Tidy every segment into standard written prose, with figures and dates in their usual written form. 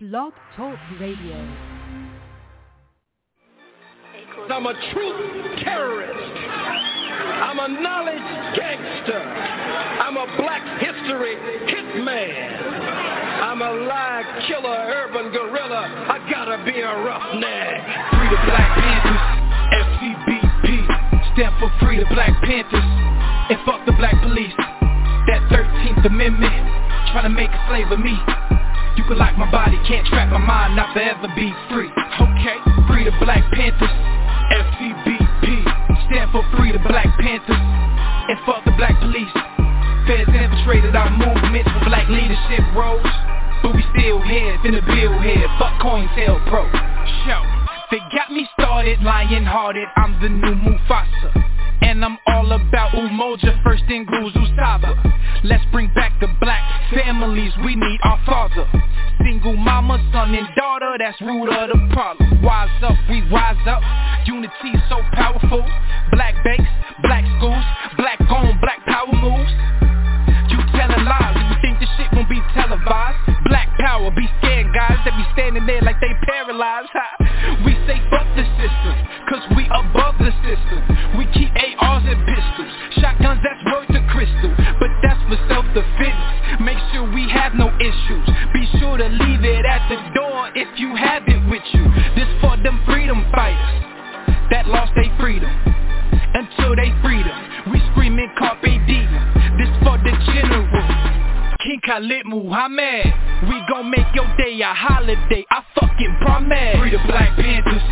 Blog Talk Radio. I'm a truth terrorist. I'm a knowledge gangster. I'm a black history hitman. I'm a lie killer, urban gorilla. I gotta be a roughneck. Free the Black Panthers, FCBP, stand for Free the Black Panthers, and fuck the black police. That 13th Amendment, trying to make a slave of me. You can lock my body, can't trap my mind, not forever be free. Okay, free the Black Panthers, FCBP, stand for Free the Black Panthers, and fuck the black police. Feds infiltrated our movements for black leadership roles, but we still here, finna build here, fuck COINTELPRO. Show, they got me started, lion-hearted, I'm the new Mufasa. And I'm all about Umoja, first in Guzu Saba. Let's bring back the black families, we need our father. Single mama, son and daughter, that's root of the problem. Wise up, we wise up, unity so powerful. Black banks, black schools, black on, black power moves. You telling lies, you think this shit won't be televised. Black power, be scared guys that be standing there like they paralyzed. We say fuck the system, cause we above the system. We keep ARs and pistols, shotguns that's worth a crystal, but that's for self-defense. Make sure we have no issues, be sure to leave it at the door if you have it with you. This for them freedom fighters that lost their freedom, until they freedom, we screaming carpe diem. This for the general, King Khalid Muhammad. We gon' make your day a holiday, I fucking promise. Free the Black Panthers,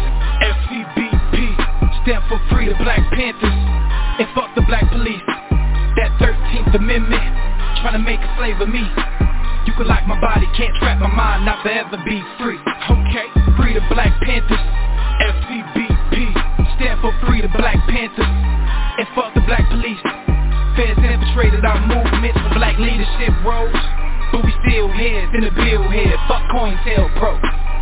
FCBP, stand for Free the Black Panthers, and fuck the black police. That 13th Amendment, trying to make a slave of me. You can lock my body, can't trap my mind, not forever be free. Okay, Free the Black Panthers, FCBP, stand for Free the Black Panthers, and fuck the black police. Feds infiltrated our movements for black leadership roles, but we still here, finna build here, fuck COINTELPRO.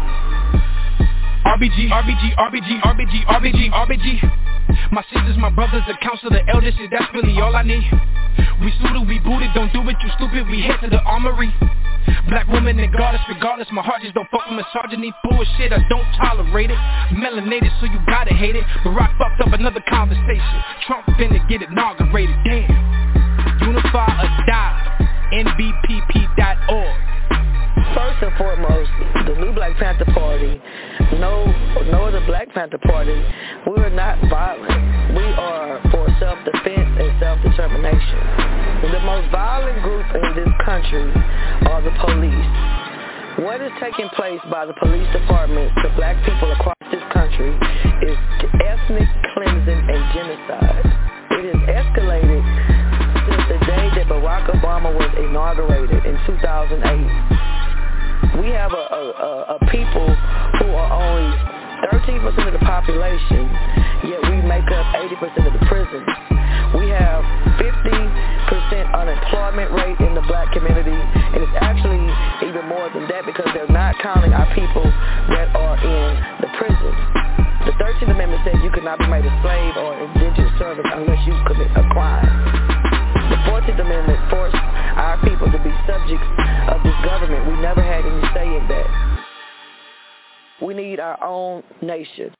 RBG, RBG, RBG, RBG, RBG, RBG. My sisters, my brothers, the council, the elders, shit, that's really all I need. We suited, we booted, don't do it, you stupid, we head to the armory. Black woman and goddess, regardless, my heart just don't fuck with misogyny. Bullshit, I don't tolerate it. Melanated, so you gotta hate it. Barack fucked up another conversation. Trump finna get inaugurated, damn. Unify or die, NBPP.org. First and foremost, the new Black Panther Party, no other Black Panther Party, we are not violent. We are for self-defense and self-determination. The most violent group in this country are the police. What is taking place by the police department to black people across this country is ethnic cleansing and genocide. It has escalated since the day that Barack Obama was inaugurated in 2008. We have a people who are only 13% of the population, yet we make up 80% of the prisons. We have 50% unemployment rate in the black community, and it's actually even more than that because they're not counting our people that are in the prisons. The 13th Amendment says you cannot be made a slave or indentured servant unless you commit a crime. The 14th Amendment forced our people to be subjects of this government. We never had any say in that. We need our own nation.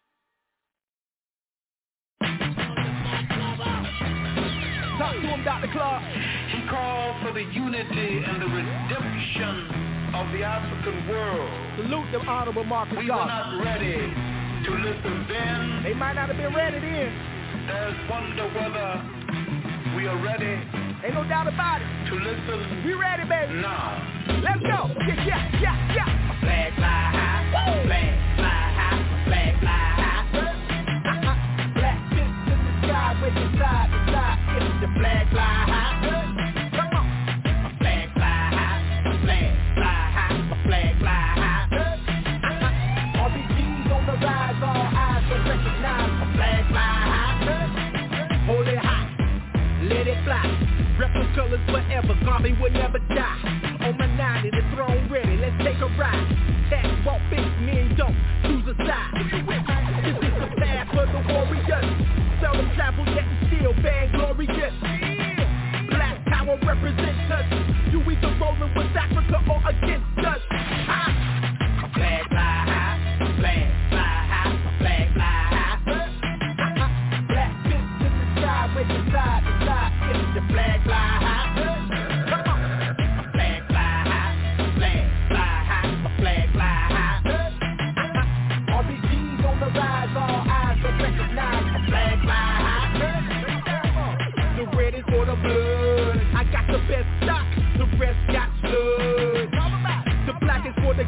Talk to him, Dr. Clark. He called for the unity and the redemption of the African world. Salute them, Honorable Marcus We Garvey. were not ready to listen then. They might not have been ready then. There's wonder whether we are ready Ain't no doubt about it. to listen We ready, baby. now. Let's go. Yeah. My flag fly high, Woo! flag fly high, my flag fly high. Black chicks in the sky, waving side to side. It's the flag fly high. Come on. My flag fly high, my flag fly high, my flag fly high. RBG's on the rise, all eyes will recognize. My flag fly high. Hold it high, let it fly. Replicas forever, Garvey will never die. On my 90, the throne ready, let's take a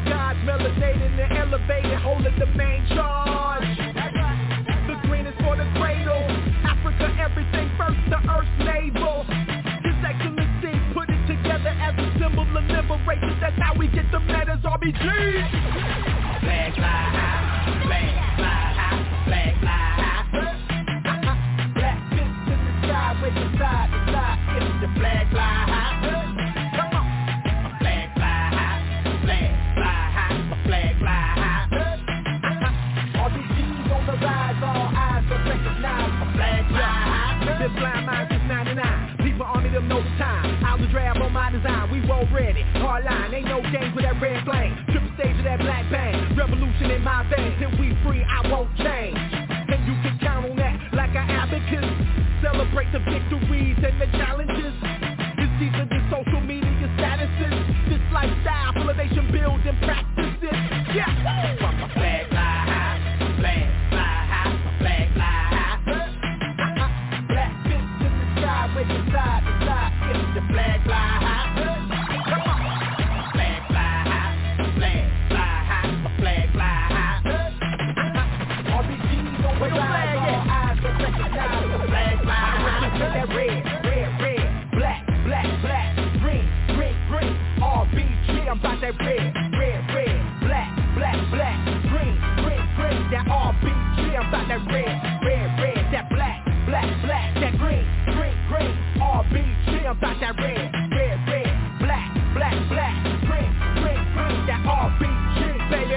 gods, melanated and elevated, holding the main charge. The green is for the cradle, Africa everything first, the earth's navel. His Excellency put it together as a symbol of liberation, that's how we get the letters RBG. Flag fly high, flag fly high, flag fly high. Black fists in the sky, with the side to side, it's the flag fly high. Come on. Flag fly high, flag fly high, flag fly high. RBG's on the rise, all eyes are recognized. A flag fly high. Been blind minds since 99. People army them know the time. I'll drab on my design. We roll ready. Hard line. Ain't no games with that red flame. Triple stage of that black bang. Revolution in my veins. Till we free, I won't change. And you can count on that like an abacus. Celebrate the victories and the challenges. It's deeper than social media statuses. This lifestyle full of nation building practices. Yeah. Flag fly high, flag fly high, flag fly high. Black fists in the sky, with the side to side, it's the flag fly high. Come on. Flag fly high, flag fly high, flag fly high. RBG's on the rise, all eyes are recognized. The flag fly high. That red, red, red, black, black, black, green, green, green. RBG, I'm about that red, red, red, black, black, black, green, green, green. That RBG, I'm about that red, red, red, that black, black, black, that green, green, green. RBG, I'm about that red, red, red, black, black, black, green, green, green. That RBG, baby.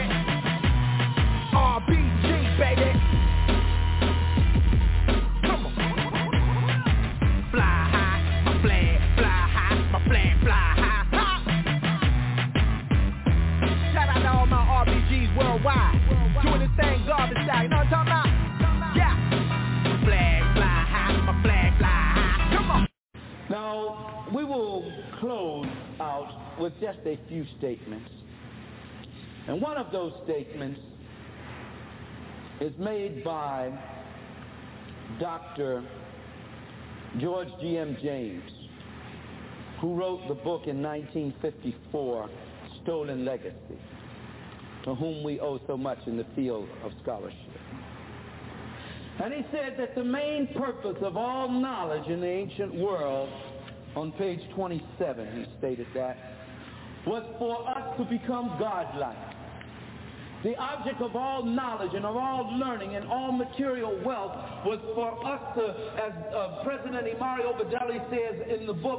RBG, baby. Come on. Fly high, my flag, fly high, my flag, fly high. Ha! Shout out to all my RBGs worldwide. Doing this thing garbage style, you know what I'm talking about? Yeah. My flag, fly high, my flag, fly high. Come on. Now, we will close out with just a few statements. And one of those statements is made by Dr. George G.M. James, who wrote the book in 1954, Stolen Legacy, to whom we owe so much in the field of scholarship. And he said that the main purpose of all knowledge in the ancient world, on page 27 he stated that, was for us to become godlike. The object of all knowledge and of all learning and all material wealth was for us to, as President Imari Obadeli says in the book,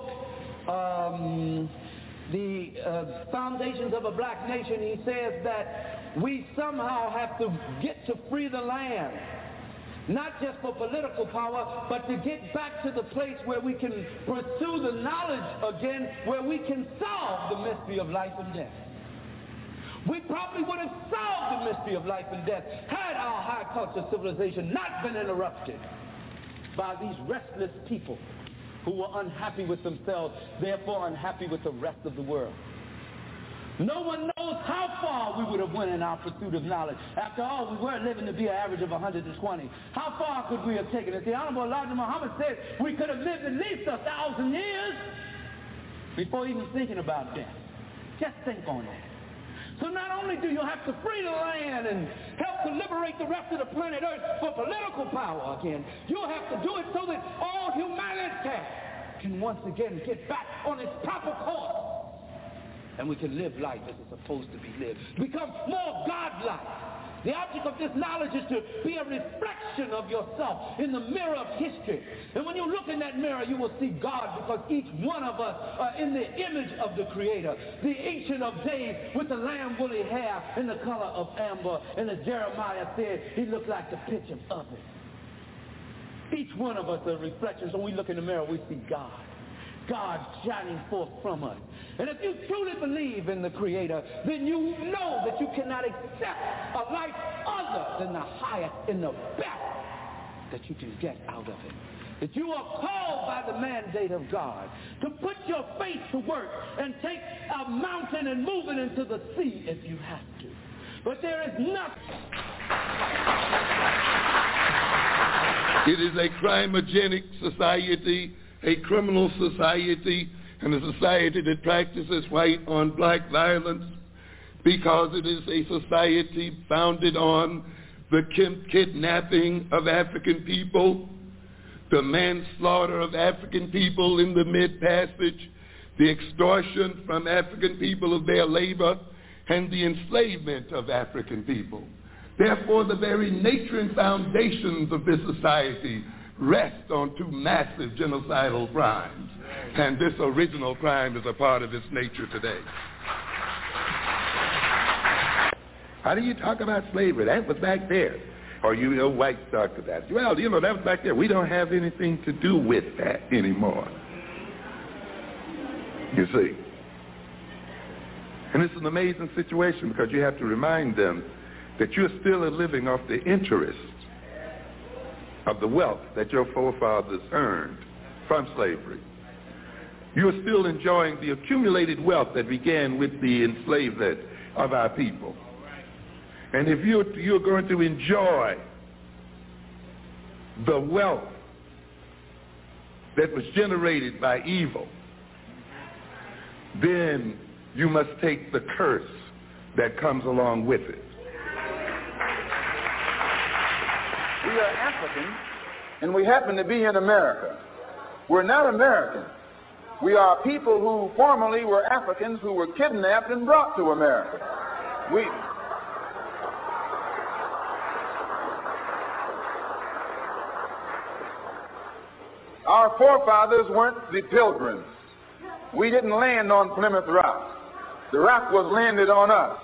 The Foundations of a Black Nation, he says that we somehow have to get to free the land. Not just for political power, but to get back to the place where we can pursue the knowledge again, where we can solve the mystery of life and death. We probably would have solved the mystery of life and death had our high culture civilization not been interrupted by these restless people who were unhappy with themselves, therefore unhappy with the rest of the world. No one knows how far we would have went in our pursuit of knowledge. After all, we were living to be an average of 120. How far could we have taken it? The Honorable Elijah Muhammad said we could have lived at least 1,000 years before even thinking about death. Just think on that. So not only do you have to free the land and help to liberate the rest of the planet Earth for political power again, you'll have to do it so that all humanity can once again get back on its proper course. And we can live life as it's supposed to be lived. Become more godlike. The object of this knowledge is to be a reflection of yourself in the mirror of history. And when you look in that mirror, you will see God, because each one of us are in the image of the Creator. The Ancient of Days with the lamb woolly hair and the color of amber. And as Jeremiah said, he looked like the pitch of oven. Each one of us are reflections. When we look in the mirror, we see God. God shining forth from us. And if you truly believe in the Creator, then you know that you cannot accept a life other than the highest and the best that you can get out of it. That you are called by the mandate of God to put your faith to work and take a mountain and move it into the sea if you have to. But there is nothing. It is a crimogenic society, a criminal society, and a society that practices white on black violence. because it is a society founded on the kidnapping of African people, the manslaughter of African people in the Mid-Passage, the extortion from African people of their labor, and the enslavement of African people. Therefore, the very nature and foundations of this society rest on two massive genocidal crimes, and this original crime is a part of its nature today. How do you talk about slavery? That was back there. Or you whites talk about that. Well, that was back there. We don't have anything to do with that anymore. You see. And it's an amazing situation because you have to remind them that you're still living off the interest of the wealth that your forefathers earned from slavery. You're still enjoying the accumulated wealth that began with the enslavement of our people. And if you're going to enjoy the wealth that was generated by evil, then you must take the curse that comes along with it. We are African, and we happen to be in America. We're not American. We are people who formerly were Africans who were kidnapped and brought to America. Our forefathers weren't the Pilgrims. We didn't land on Plymouth Rock. The rock was landed on us.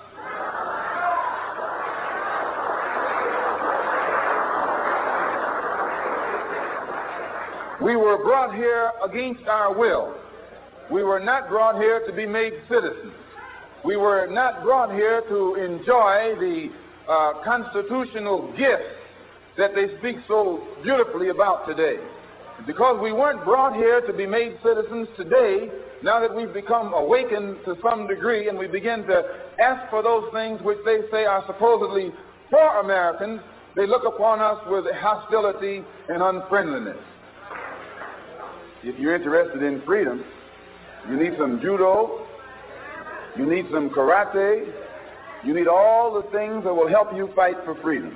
We were brought here against our will. We were not brought here to be made citizens. We were not brought here to enjoy the constitutional gifts that they speak so beautifully about today. Because we weren't brought here to be made citizens today, now that we've become awakened to some degree and we begin to ask for those things which they say are supposedly for Americans, they look upon us with hostility and unfriendliness. If you're interested in freedom, you need some judo, you need some karate, you need all the things that will help you fight for freedom.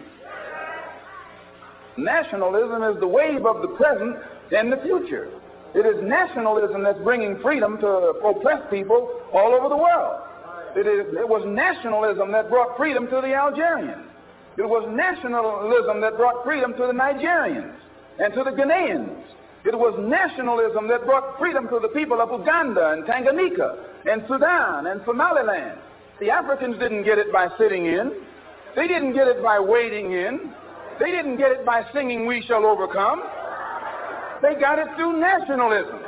Nationalism is the wave of the present and the future. It is nationalism that's bringing freedom to oppressed people all over the world. It was nationalism that brought freedom to the Algerians. It was nationalism that brought freedom to the Nigerians and to the Ghanaians. It was nationalism that brought freedom to the people of Uganda and Tanganyika and Sudan and Somaliland. The Africans didn't get it by sitting in. They didn't get it by waiting in. They didn't get it by singing "We Shall Overcome." They got it through nationalism.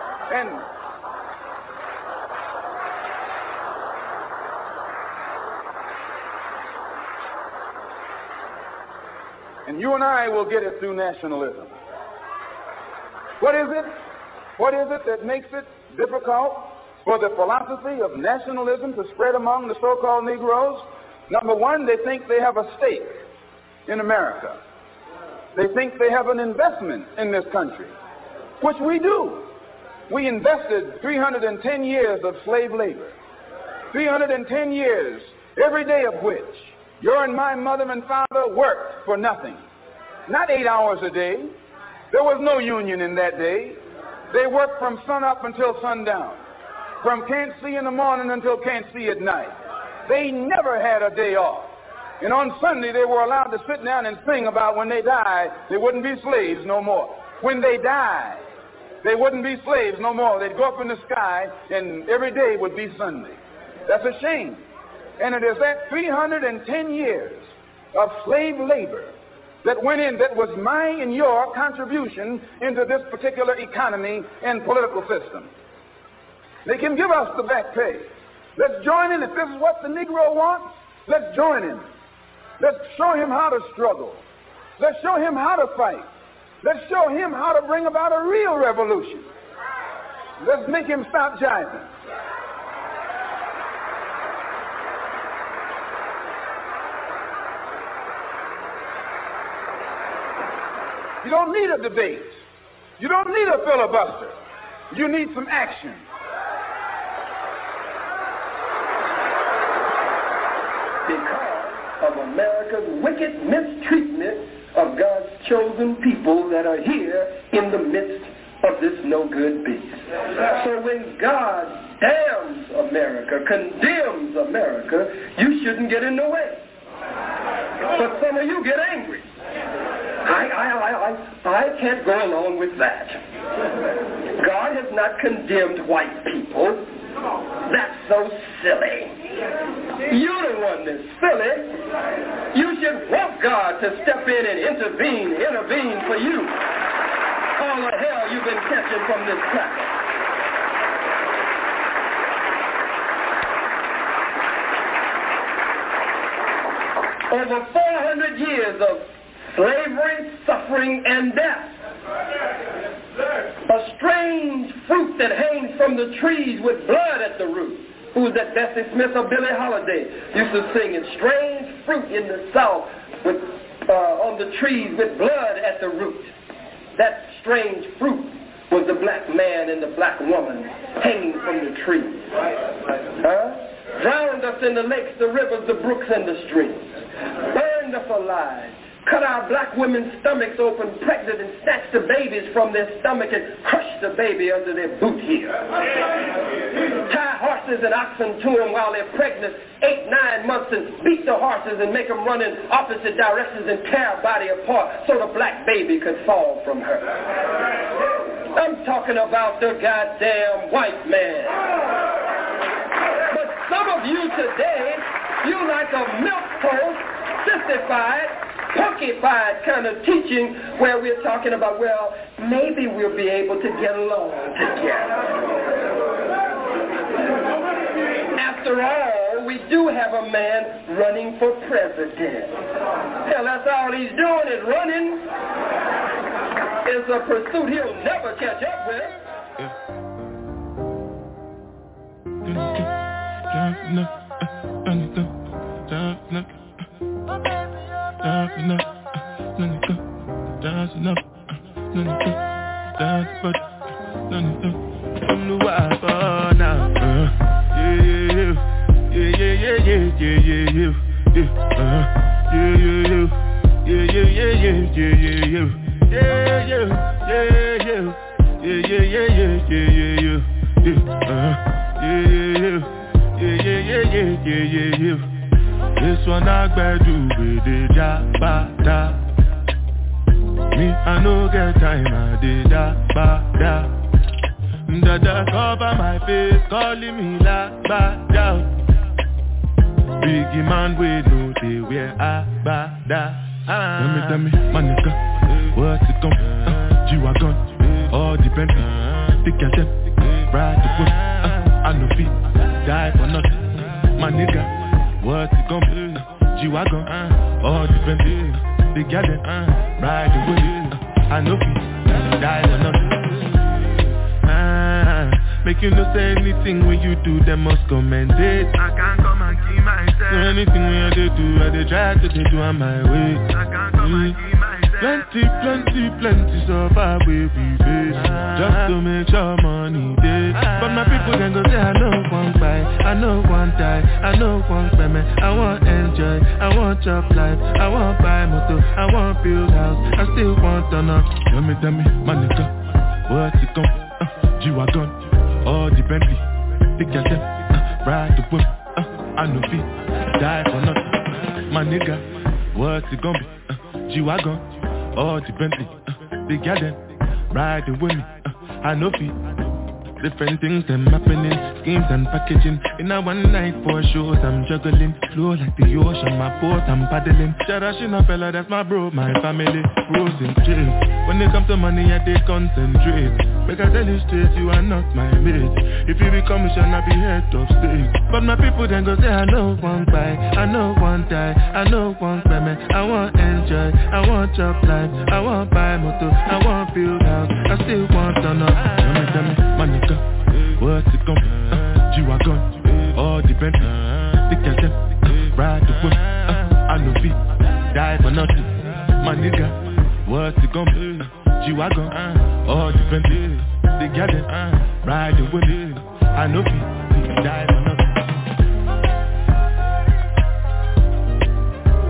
And you and I will get it through nationalism. What is it? What is it that makes it difficult for the philosophy of nationalism to spread among the so-called Negroes? Number one, they think they have a stake in America. They think they have an investment in this country, which we do. We invested 310 years of slave labor, 310 years, every day of which your and my mother and father worked for nothing. Not 8 hours a day. There was no union in that day. They worked from sun up until sundown, from can't see in the morning until can't see at night. They never had a day off. And on Sunday, they were allowed to sit down and sing about when they died, they wouldn't be slaves no more. When they died, they wouldn't be slaves no more. They'd go up in the sky, and every day would be Sunday. That's a shame. And it is that 310 years of slave labor that went in, that was my and your contribution into this particular economy and political system. They can give us the back pay. Let's join in. If this is what the Negro wants, let's join in. Let's show him how to struggle. Let's show him how to fight. Let's show him how to bring about a real revolution. Let's make him stop jiving. You don't need a debate. You don't need a filibuster. You need some action. of America's wicked mistreatment of God's chosen people that are here in the midst of this no-good beast. So when God damns America, condemns America, you shouldn't get in the way. But some of you get angry. I can't go along with that. God has not condemned white people. That's so silly. You're the one that's silly. You should want God to step in and intervene for you. All the hell you've been catching from this cracker. Over 400 years of slavery, suffering, and death. A strange fruit that hangs from the trees with blood at the root. Who was that, Bessie Smith or Billie Holiday? Used to sing it. Strange fruit in the South with on the trees with blood at the root. That strange fruit was the black man and the black woman hanging from the trees. Drowned us in the lakes, the rivers, the brooks, and the streams. Burned us alive. Cut our black women's stomachs open pregnant and snatched the babies from their stomach and crushed the baby under their boot heel. Tie horses and oxen to them while they're pregnant 8-9 months and beat the horses and make them run in opposite directions and tear her body apart so the black baby could fall from her. I'm talking about the goddamn white man. But some of you today, you like a milquetoast, sissified, punkified kind of teaching where we're talking about, well, maybe we'll be able to get along together. After all, we do have a man running for president. Hell, that's all he's doing is running. It's a pursuit he'll never catch up with. This one I do with the jabba. Me, I no get time, I did da. Dada cover my face, calling me la ba da. Biggie man, we know they wear a ba da. Tell me, my nigga, what's it come? G-Wagon, all the Bentley, stick at them, ride the whip. I no feet, die for nothing. My nigga, what's it come? G-Wagon, all the Bentley, stick at them, ride the whip. I no feet, die for nothing. Make you no say anything when you do, they must commend it. I can't come and keep myself. So anything when I do, I try to do on my way. I can't come and keep myself. Plenty so far we face. Just to make sure money day. But my people then go say, I know one buy, I know one die, I know one payment. I want enjoy, I want job life, I want buy motor, I want build house, I still want to know. Tell me, my nigga, what's it come? G-Wagon, all the Bentley, stick at them, ride the whip, I no feet, die for nothing. My nigga, what's it gonna be? G-Wagon, all the Bentley, stick at them, ride the whip, I no feet. Different things them happening, schemes and packaging. In a one night for shows I'm juggling. Flow like the ocean, my boat I'm paddling. Cherishing a fella, that's my bro, my family. Bros in jail. When it comes to money, I they concentrate. Make I tell you straight, you are not my mate. If you become a shall not be head of state. But my people then go say, I know one buy, I know one die, I know one payment. I want enjoy, I want job life, I want buy motor, I want build house, I still want to know. Tell me, my nigga, what's it come? G-Wagon, all the Bentley, stick at them, ride the whip, I no feet, die for nothing. My nigga, what's it come? G-Wagon, all the Bentley, stick at them, ride the whip, I no feet, die for nothing.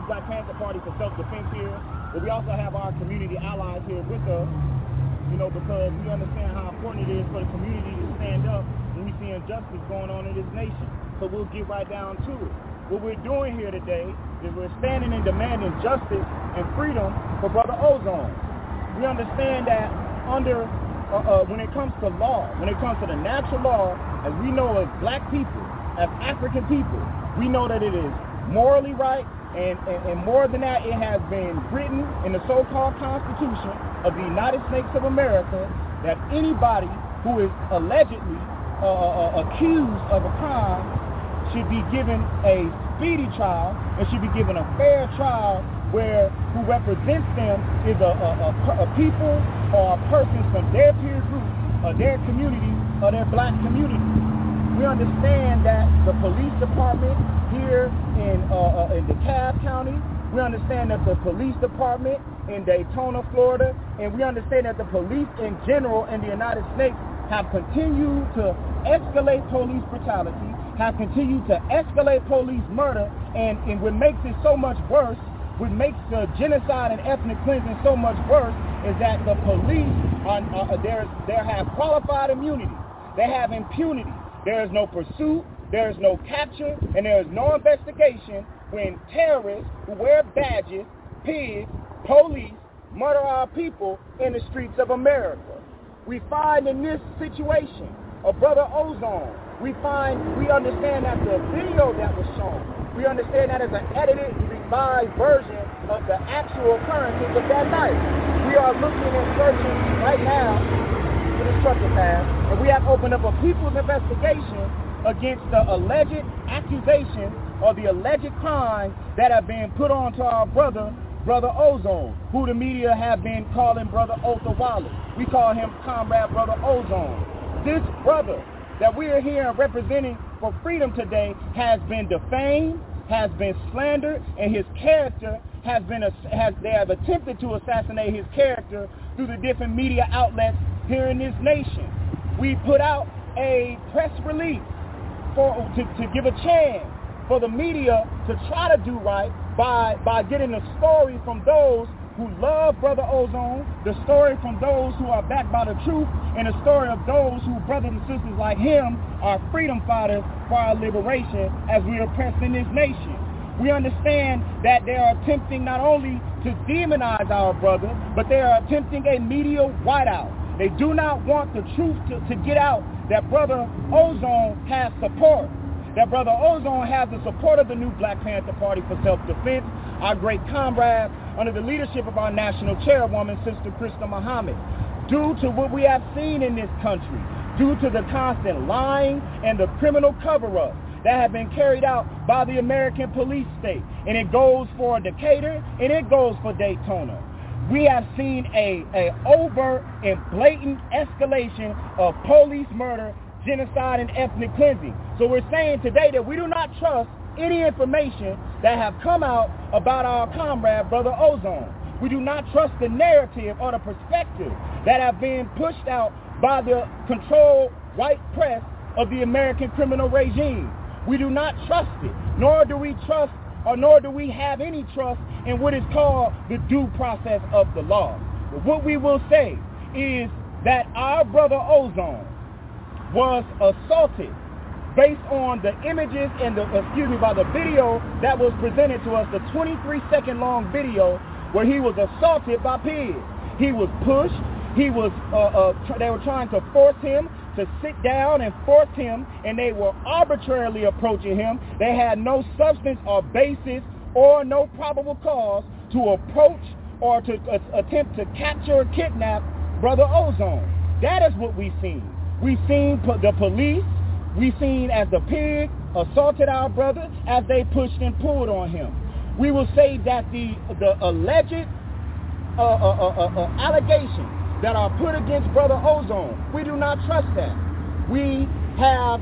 Black Panther Party for Self-Defense here, but we also have our community allies here with us, because we understand how important it is for the community to stand up when we see injustice going on in this nation. So we'll get right down to it. What we're doing here today is we're standing and demanding justice and freedom for Brother Ozone. We understand that when it comes to law, when it comes to the natural law, as we know as black people, as African people, we know that it is morally right, and more than that, it has been written in the so-called Constitution of the United States of America that anybody who is allegedly accused of a crime should be given a speedy trial and should be given a fair trial where who represents them is a people or a person from their peer group or their community or their black community. We understand that the police department here in DeKalb County, we understand that the police department in Daytona, Florida, and we understand that the police in general in the United States have continued to escalate police brutality, have continued to escalate police murder, and what makes it so much worse, what makes the genocide and ethnic cleansing so much worse is that the police they have qualified immunity. They have impunity. There is no pursuit, there is no capture, and there is no investigation when terrorists who wear badges, pigs, police, murder our people in the streets of America. We find in this situation of Brother Ozone, we understand that the video that was shown, we understand that as an edited, revised version of the actual occurrences of that night. We are looking and searching right now for this trucker pass, and we have opened up a people's investigation against the alleged accusation or the alleged crime that have been put onto our Brother Ozone, who the media have been calling Brother Othawale. We call him Comrade Brother Ozone. This brother that we are here representing for freedom today has been defamed, has been slandered, and his character they have attempted to assassinate his character through the different media outlets here in this nation. We put out a press release to give a chance for the media to try to do right by getting the story from those who love Brother Ozone, the story from those who are backed by the truth, and the story of those who, brothers and sisters like him, are freedom fighters for our liberation as we are oppressed in this nation. We understand that they are attempting not only to demonize our brother, but they are attempting a media whiteout. They do not want the truth to get out that Brother Ozone has support. That Brother Ozone has the support of the new Black Panther Party for Self-Defense, our great comrade, under the leadership of our national chairwoman, Sister Krista Muhammad. Due to what we have seen in this country, due to the constant lying and the criminal cover-up that have been carried out by the American police state, and it goes for Decatur and it goes for Daytona. We have seen a overt and blatant escalation of police murder, genocide, and ethnic cleansing. So we're saying today that we do not trust any information that have come out about our comrade, Brother Ozone. We do not trust the narrative or the perspective that have been pushed out by the controlled white press of the American criminal regime. We do not trust it, nor do we have any trust in what is called the due process of the law. But what we will say is that our Brother Ozone was assaulted based on the images and by the video that was presented to us, the 23-second long video where he was assaulted by pigs. He was pushed. They were trying to force him to sit down and force him, and they were arbitrarily approaching him. They had no substance or basis or no probable cause to approach or to attempt to capture or kidnap Brother Ozone. That is what we've seen. We've seen the police, we've seen as the pig assaulted our brother as they pushed and pulled on him. We will say that the alleged allegations that are put against Brother Ozone, we do not trust that. We are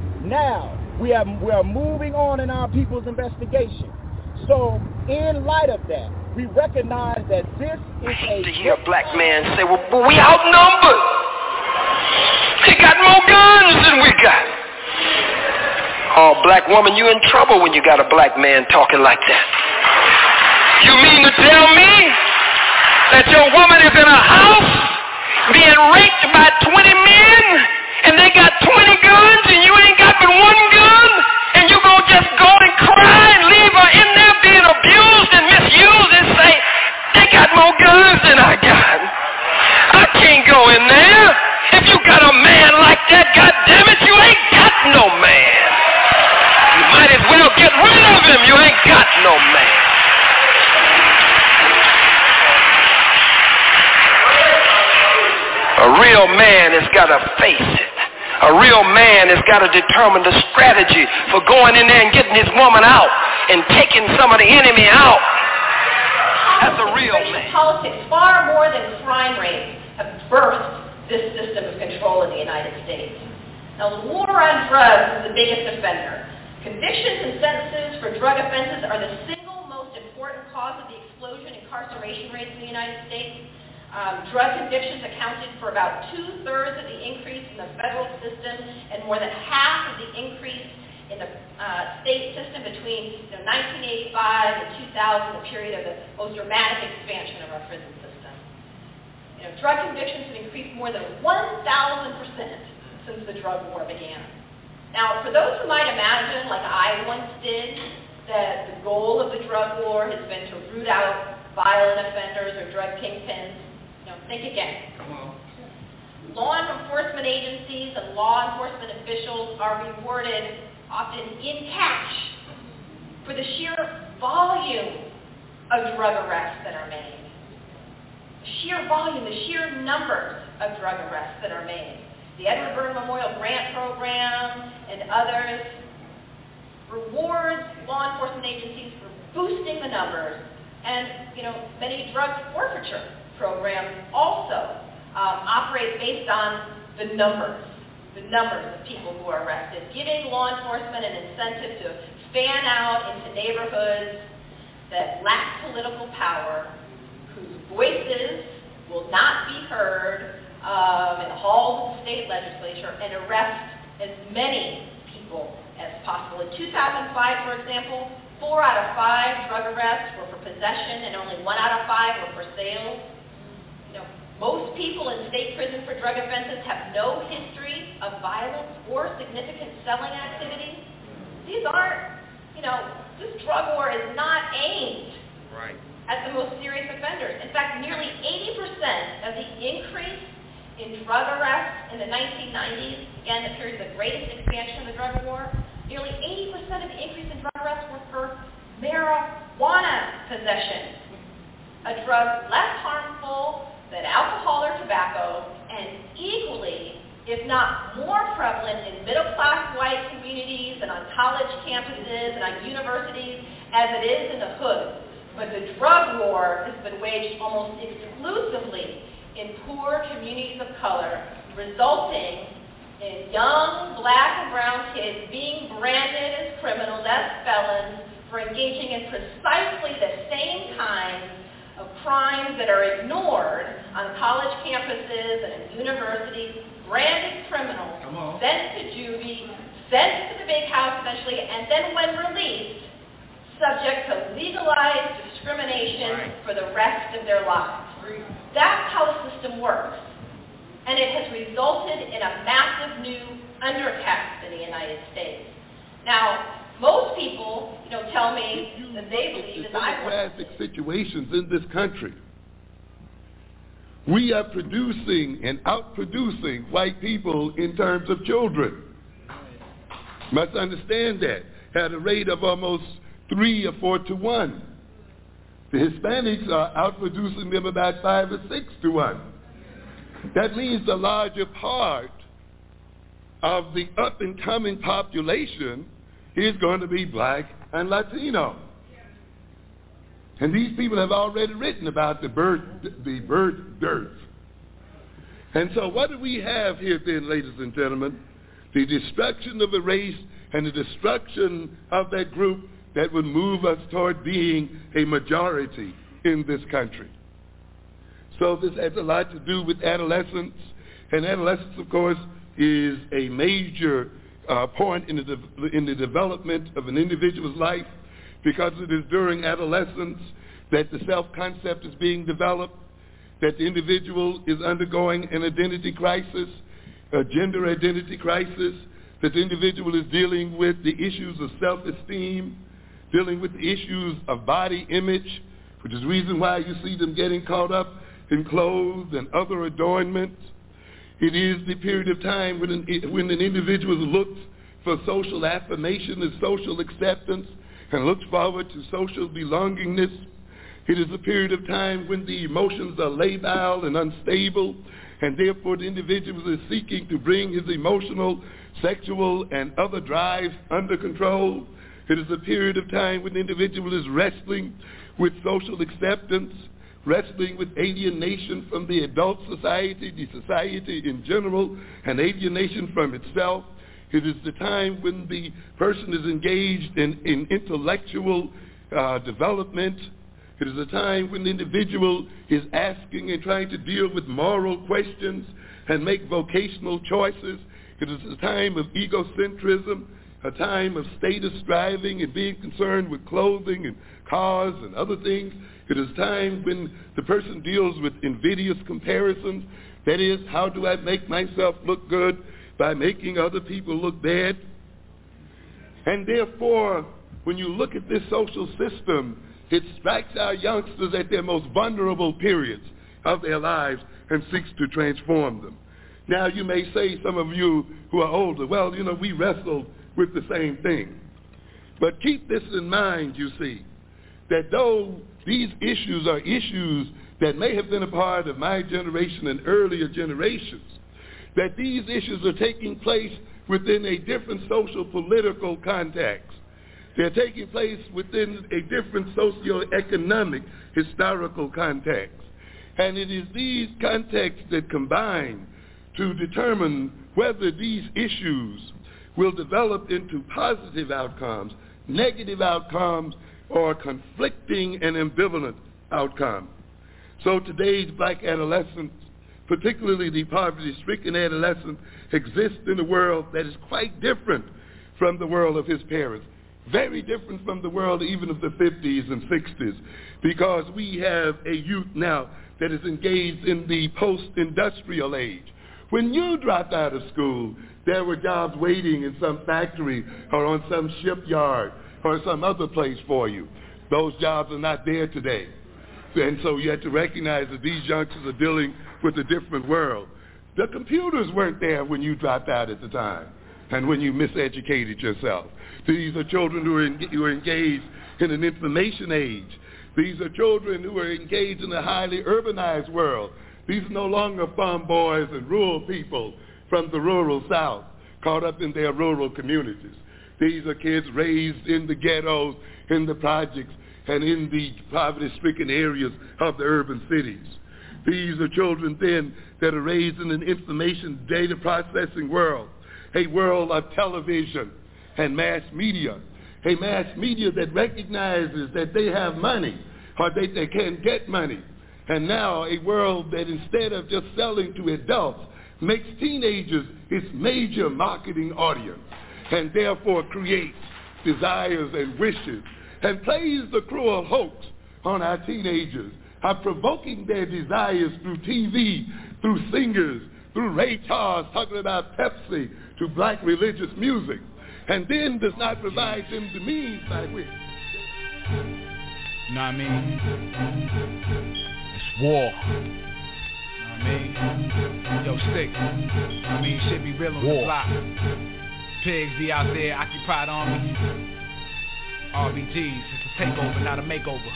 moving on in our people's investigation. So in light of that, we recognize that this is to hear a black man say, well, we outnumbered. They got more guns than we got. Oh, black woman, you in trouble when you got a black man talking like that. You mean to tell me that your woman is in a house being raped by 20 men and they got 20 guns and you ain't got but one gun and you gonna just go and cry and leave her in there being abused and misused and say, they got more guns than I got. I can't go in there. If you got a man like that, goddammit, you ain't got no man. You might as well get rid of him. You ain't got no man. A real man has got to face it. A real man has got to determine the strategy for going in there and getting his woman out and taking some of the enemy out. That's a real man. Politics, far more than crime rates, have birthed this system of control in the United States. Now, the war on drugs is the biggest offender. Convictions and sentences for drug offenses are the single most important cause of the explosion in incarceration rates in the United States. Drug convictions accounted for about 2/3 of the increase in the federal system and more than half of the increase in the state system between 1985 and 2000, the period of the most dramatic expansion of our prison system. Drug convictions have increased more than 1,000% since the drug war began. Now, for those who might imagine, like I once did, that the goal of the drug war has been to root out violent offenders or drug kingpins, think again. Come on. Law enforcement agencies and law enforcement officials are rewarded often in cash for the sheer volume of drug arrests that are made. The sheer volume, the sheer numbers of drug arrests that are made. The Edward Byrne Memorial Grant Program and others rewards law enforcement agencies for boosting the numbers, and many drug forfeiture programs also operate based on the numbers of people who are arrested, giving law enforcement an incentive to fan out into neighborhoods that lack political power, whose voices will not be heard in the halls of the state legislature, and arrest as many people as possible. In 2005, for example, 4 out of 5 drug arrests were for possession and only 1 out of 5 were for sales. Most people in state prison for drug offenses have no history of violence or significant selling activity. These aren't, this drug war is not aimed at the most serious offenders. In fact, nearly 80% of the increase in drug arrests in the 1990s, again, the period of the greatest expansion of the drug war, nearly 80% of the increase in drug arrests were for marijuana possession, a drug less harmful than alcohol or tobacco, and equally, if not more prevalent in middle-class white communities and on college campuses and on universities as it is in the hood. But the drug war has been waged almost exclusively in poor communities of color, resulting in young black and brown kids being branded as criminals, as felons, for engaging in precisely the same kinds of crimes that are ignored on college campuses and in universities, branded criminals, sent to juvie, sent to the big house eventually, and then when released, subject to legalized discrimination for the rest of their lives. That's how the system works. And it has resulted in a massive new undercaste in the United States. Now, most people, tell me that they believe that demographic situations in this country. We are producing and outproducing white people in terms of children. Must understand that at a rate of almost 3 or 4 to 1. The Hispanics are outproducing them about 5 or 6 to 1. That means the larger part of the up-and-coming population is going to be black and Latino. And these people have already written about the birth dearth. And so what do we have here then, ladies and gentlemen? The destruction of the race and the destruction of that group that would move us toward being a majority in this country. So this has a lot to do with adolescence. And adolescence, of course, is a major point in the development of an individual's life, because it is during adolescence that the self-concept is being developed, that the individual is undergoing an identity crisis, a gender identity crisis, that the individual is dealing with the issues of self-esteem, dealing with the issues of body image, which is the reason why you see them getting caught up in clothes and other adornments. It is the period of time when an individual looks for social affirmation and social acceptance and looks forward to social belongingness. It is a period of time when the emotions are labile and unstable, and therefore the individual is seeking to bring his emotional, sexual, and other drives under control. It is a period of time when the individual is wrestling with social acceptance, wrestling with alienation from the adult society, the society in general, and alienation from itself. It is the time when the person is engaged in intellectual development. It is a time when the individual is asking and trying to deal with moral questions and make vocational choices. It is a time of egocentrism, a time of status striving and being concerned with clothing and cars and other things. It is time when the person deals with invidious comparisons. That is, how do I make myself look good by making other people look bad? And therefore, when you look at this social system, it strikes our youngsters at their most vulnerable periods of their lives and seeks to transform them. Now, you may say, some of you who are older, well, we wrestled with the same thing. But keep this in mind, you see, that though these issues are issues that may have been a part of my generation and earlier generations, that these issues are taking place within a different social political context. They're taking place within a different socio-economic historical context. And it is these contexts that combine to determine whether these issues will develop into positive outcomes, negative outcomes, or conflicting and ambivalent outcomes. So today's black adolescents, particularly the poverty-stricken adolescent, exists in a world that is quite different from the world of his parents. Very different from the world even of the 50s and 60s, because we have a youth now that is engaged in the post-industrial age. When you dropped out of school, there were jobs waiting in some factory or on some shipyard or some other place for you. Those jobs are not there today. And so you have to recognize that these youngsters are dealing with a different world. The computers weren't there when you dropped out at the time and when you miseducated yourself. These are children who are engaged in an information age. These are children who are engaged in a highly urbanized world. These are no longer farm boys and rural people from the rural South caught up in their rural communities. These are kids raised in the ghettos, in the projects, and in the poverty-stricken areas of the urban cities. These are children then that are raised in an information data processing world, a world of television and mass media, a mass media that recognizes that they have money or they can get money. And now a world that instead of just selling to adults makes teenagers its major marketing audience and therefore creates desires and wishes and plays the cruel hoax on our teenagers of provoking their desires through TV, through singers, through Ray Charles talking about Pepsi, to black religious music, and then does not provide them the means by which. Know what I mean? It's war. Know what I mean? Yo, Stick. I mean, shit be real on the block. Pigs be out there, occupied army. RBGs, it's a takeover, not a makeover.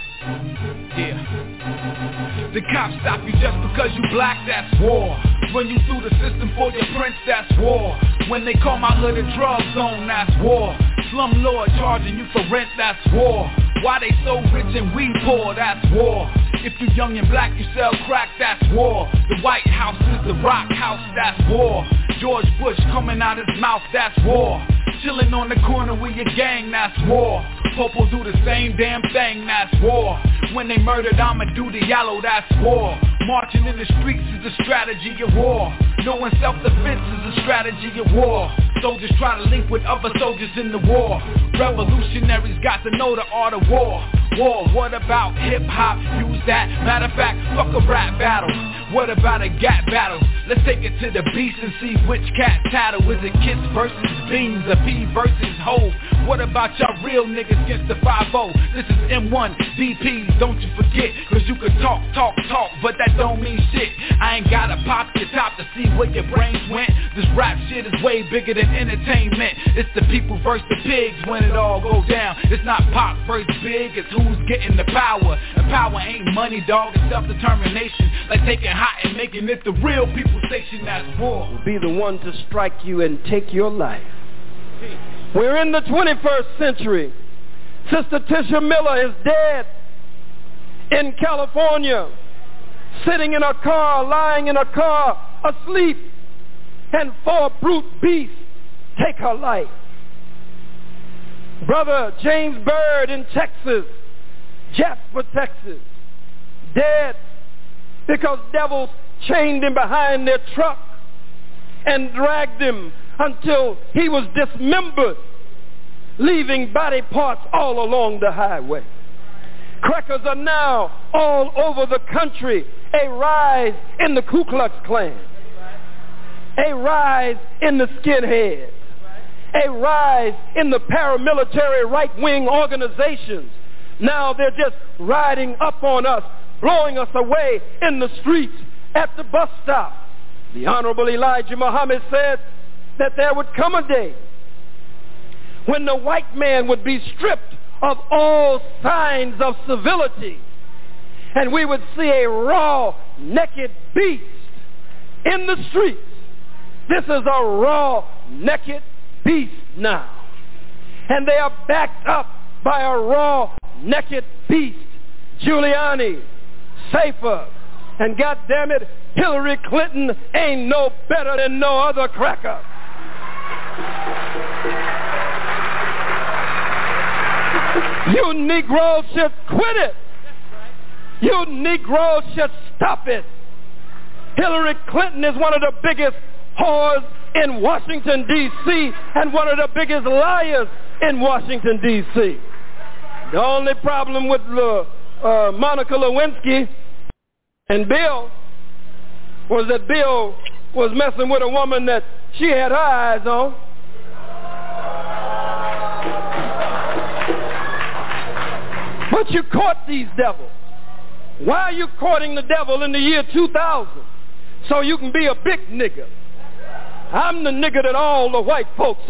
Yeah. The cops stop you just because you black, that's war. Run you through the system for your prince, that's war. When they call my hood a drug zone, that's war. Slumlord charging you for rent, that's war. Why they so rich and we poor, that's war. If you young and black, you sell crack, that's war. The White House is the rock house, that's war. George Bush coming out his mouth, that's war. Chilling on the corner with your gang, that's war. Popo do the same damn thing, that's war. When they murdered Amadou Diallo, that's war. Marching in the streets is a strategy of war. Knowing self-defense is a strategy of war. Soldiers try to link with other soldiers in the war. Revolutionaries got to know the art of war. war. What about hip-hop? Use that. Matter of fact, fuck a rap battle. What about a gap battle? Let's take it to the beast and see which cat tattle. Is it Kids versus Beans, a P versus Hove? What about y'all real niggas against the 5-0? This is M1, DPs, don't you forget. Cause you can talk, but that don't mean shit. I ain't gotta pop your top to see where your brains went. This rap shit is way bigger than entertainment. It's the people versus the pigs when it all go down. It's not Pop versus Big, it's who's getting the power. And power ain't money, dog, it's self-determination. Like taking hot and making it the real people station. That's war. Will be the one to strike you and take your life. We're in the 21st century. Sister Tisha Miller is dead in California, sitting in a car, lying in a car, asleep, and 4 brute beasts take her life. Brother James Byrd in Texas, Jasper, Texas, dead because devils chained him behind their truck and dragged him until he was dismembered, leaving body parts all along the highway. Crackers are now all over the country. A rise in the Ku Klux Klan, a rise in the skinheads, a rise in the paramilitary right-wing organizations. Now they're just riding up on us, blowing us away in the streets, at the bus stop. The Honorable Elijah Muhammad said that there would come a day when the white man would be stripped of all signs of civility, and we would see a raw, naked beast in the streets. This is a raw, naked beast now. And they are backed up by a raw, naked beast. Giuliani, Safer, and goddammit, Hillary Clinton ain't no better than no other cracker. You Negroes should quit it. You Negroes should stop it. Hillary Clinton is one of the biggest whores in Washington, D.C., and one of the biggest liars in Washington, D.C. The only problem with Monica Lewinsky and Bill was that Bill was messing with a woman that she had her eyes on. But you caught these devils. Why are you courting the devil in the year 2000? So you can be a big nigga. I'm the nigga that all the white folks,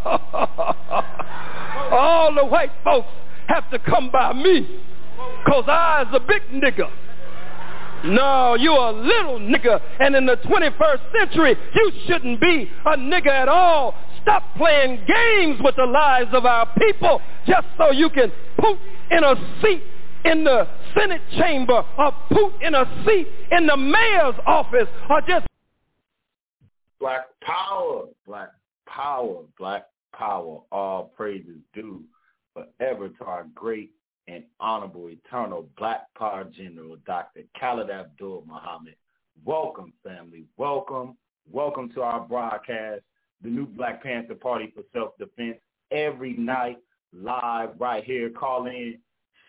all the white folks have to come by me, because I's a big nigga. No, you're a little nigga, and in the 21st century, you shouldn't be a nigga at all. Stop playing games with the lives of our people just so you can poop in a seat in the Senate chamber, or poop in a seat in the mayor's office, or just... Black power, black power, black power. All praises due forever to our great and honorable, eternal Black Power General, Dr. Khalid Abdul Muhammad. Welcome, family. Welcome. Welcome to our broadcast, the new Black Panther Party for Self-Defense, every night, live right here. Call in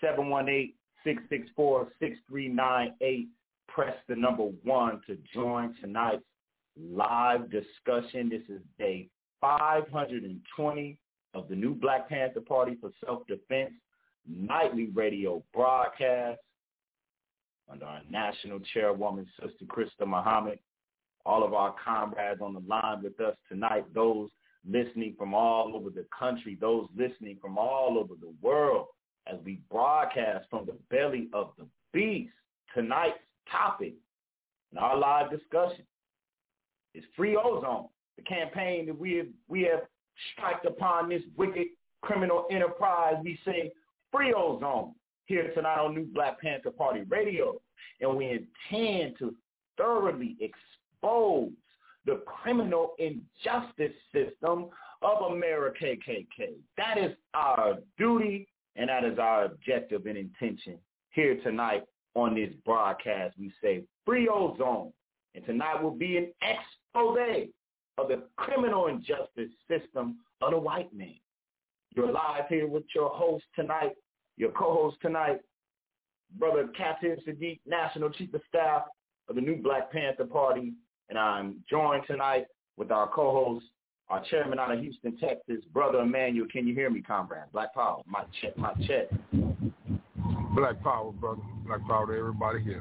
718-664-6398. Press the number 1 to join tonight's live discussion. This is day 520 of the new Black Panther Party for Self-Defense nightly radio broadcast under our national chairwoman, Sister Krista Muhammad. All of our comrades on the line with us tonight, those listening from all over the country, those listening from all over the world, as we broadcast from the belly of the beast. Tonight's topic in our live discussion is Free Ozone, the campaign that we have striked upon this wicked criminal enterprise. We say Free Ozone here tonight on New Black Panther Party Radio, and we intend to thoroughly expose the criminal injustice system of America KKK. That is our duty, and that is our objective and intention here tonight on this broadcast. We say Free Ozone, and tonight will be an expose of the criminal injustice system of the white man. You're live here with your host tonight, Your co-host tonight, Brother Katib Sadiq, National Chief of Staff of the new Black Panther Party, and I'm joined tonight with our co-host, our chairman out of Houston, Texas, Brother Emmanuel. Can you hear me, comrade? Black Power, my check. Black Power, brother. Black Power to everybody here.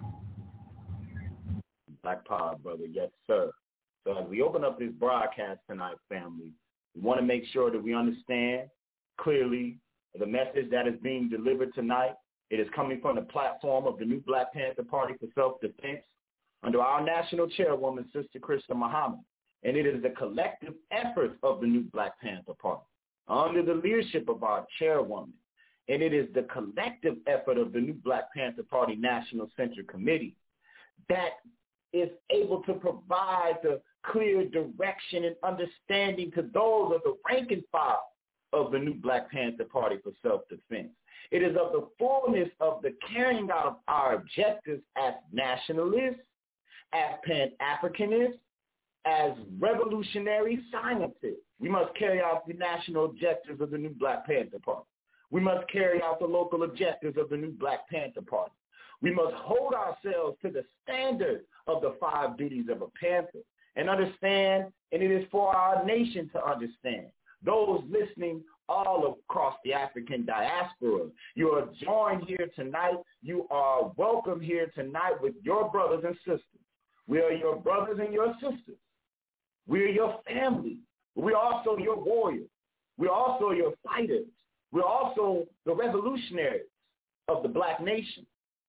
Black Power, brother. Yes, sir. So as we open up this broadcast tonight, family, we want to make sure that we understand clearly the message that is being delivered tonight. It is coming from the platform of the new Black Panther Party for Self-Defense under our national chairwoman, Sister Krista Muhammad. And it is the collective effort of the new Black Panther Party under the leadership of our chairwoman. And it is the collective effort of the new Black Panther Party National Center Committee that is able to provide the clear direction and understanding to those of the rank and file of the new Black Panther Party for Self-Defense. It is of the fullness of the carrying out of our objectives as nationalists, as Pan-Africanists, as revolutionary scientists. We must carry out the national objectives of the new Black Panther Party. We must carry out the local objectives of the new Black Panther Party. We must hold ourselves to the standard of the 5 duties of a Panther and understand, and it is for our nation to understand. Those listening all across the African diaspora, you are joined here tonight. You are welcome here tonight with your brothers and sisters. We are your brothers and your sisters. We are your family. We are also your warriors. We are also your fighters. We're also the revolutionaries of the Black nation.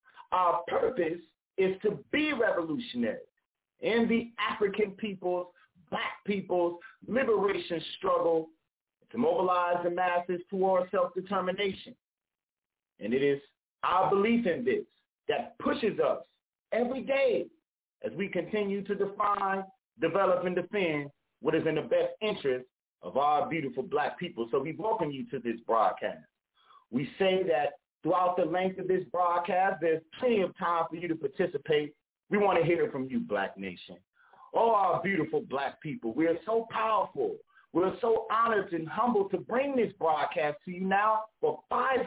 Our purpose is to be revolutionary in the African people's, Black people's liberation struggle to mobilize the masses towards self-determination. And it is our belief in this that pushes us every day as we continue to define, develop, and defend what is in the best interest of our beautiful Black people. So we welcome you to this broadcast. We say that throughout the length of this broadcast, there's plenty of time for you to participate. We want to hear from you, Black nation. Oh, our beautiful Black people, we are so powerful. We're so honored and humbled to bring this broadcast to you now for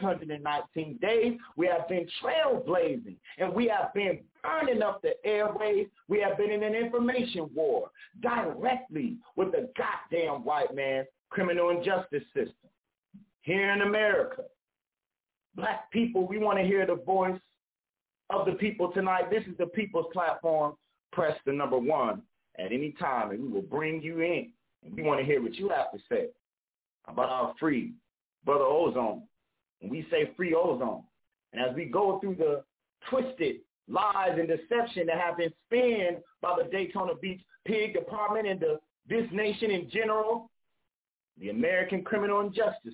519 days. We have been trailblazing, and we have been burning up the airwaves. We have been in an information war directly with the goddamn white man's criminal injustice system. Here in America, Black people, we want to hear the voice of the people tonight. This is the People's Platform. Press the number 1 at any time, and we will bring you in. And we want to hear what you have to say about our free Brother Ozone. And we say free Ozone. And as we go through the twisted lies and deception that have been spun by the Daytona Beach Pig Department and this nation in general, the American criminal injustice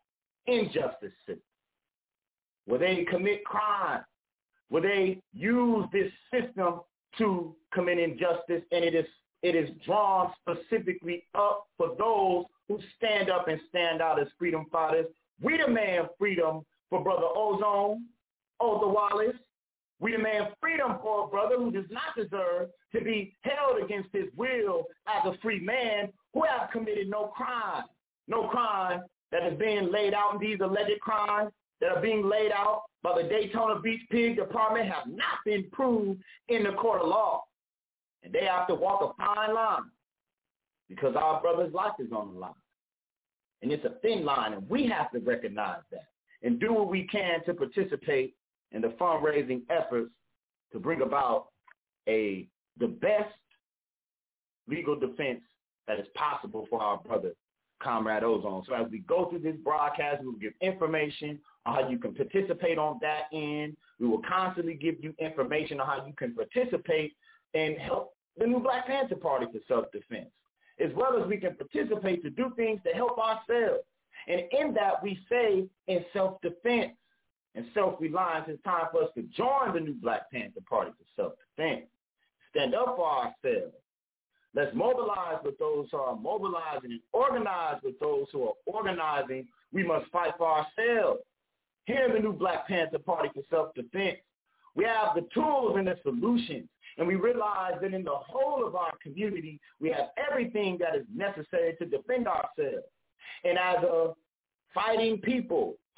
system, where they commit crime, where they use this system to commit injustice, and it is drawn specifically up for those who stand up and stand out as freedom fighters. We demand freedom for Brother Ozone, Otha Wallace. We demand freedom for a brother who does not deserve to be held against his will as a free man, who has committed no crime that is being laid out in these alleged crimes that are being laid out by the Daytona Beach Pig Department have not been proved in the court of law. And they have to walk a fine line because our brother's life is on the line. And it's a thin line, and we have to recognize that and do what we can to participate in the fundraising efforts to bring about the best legal defense that is possible for our brother, Comrade Ozone. So as we go through this broadcast, we'll give information on how you can participate on that end. We will constantly give you information on how you can participate and help the new Black Panther Party for self-defense, as well as we can participate to do things to help ourselves. And in that, we say in self-defense and self-reliance, it's time for us to join the new Black Panther Party for self-defense. Stand up for ourselves. Let's mobilize with those who are mobilizing and organize with those who are organizing. We must fight for ourselves. Here in the new Black Panther Party for self-defense, we have the tools and the solutions. And we realize that in the whole of our community, we have everything that is necessary to defend ourselves. And as a fighting people,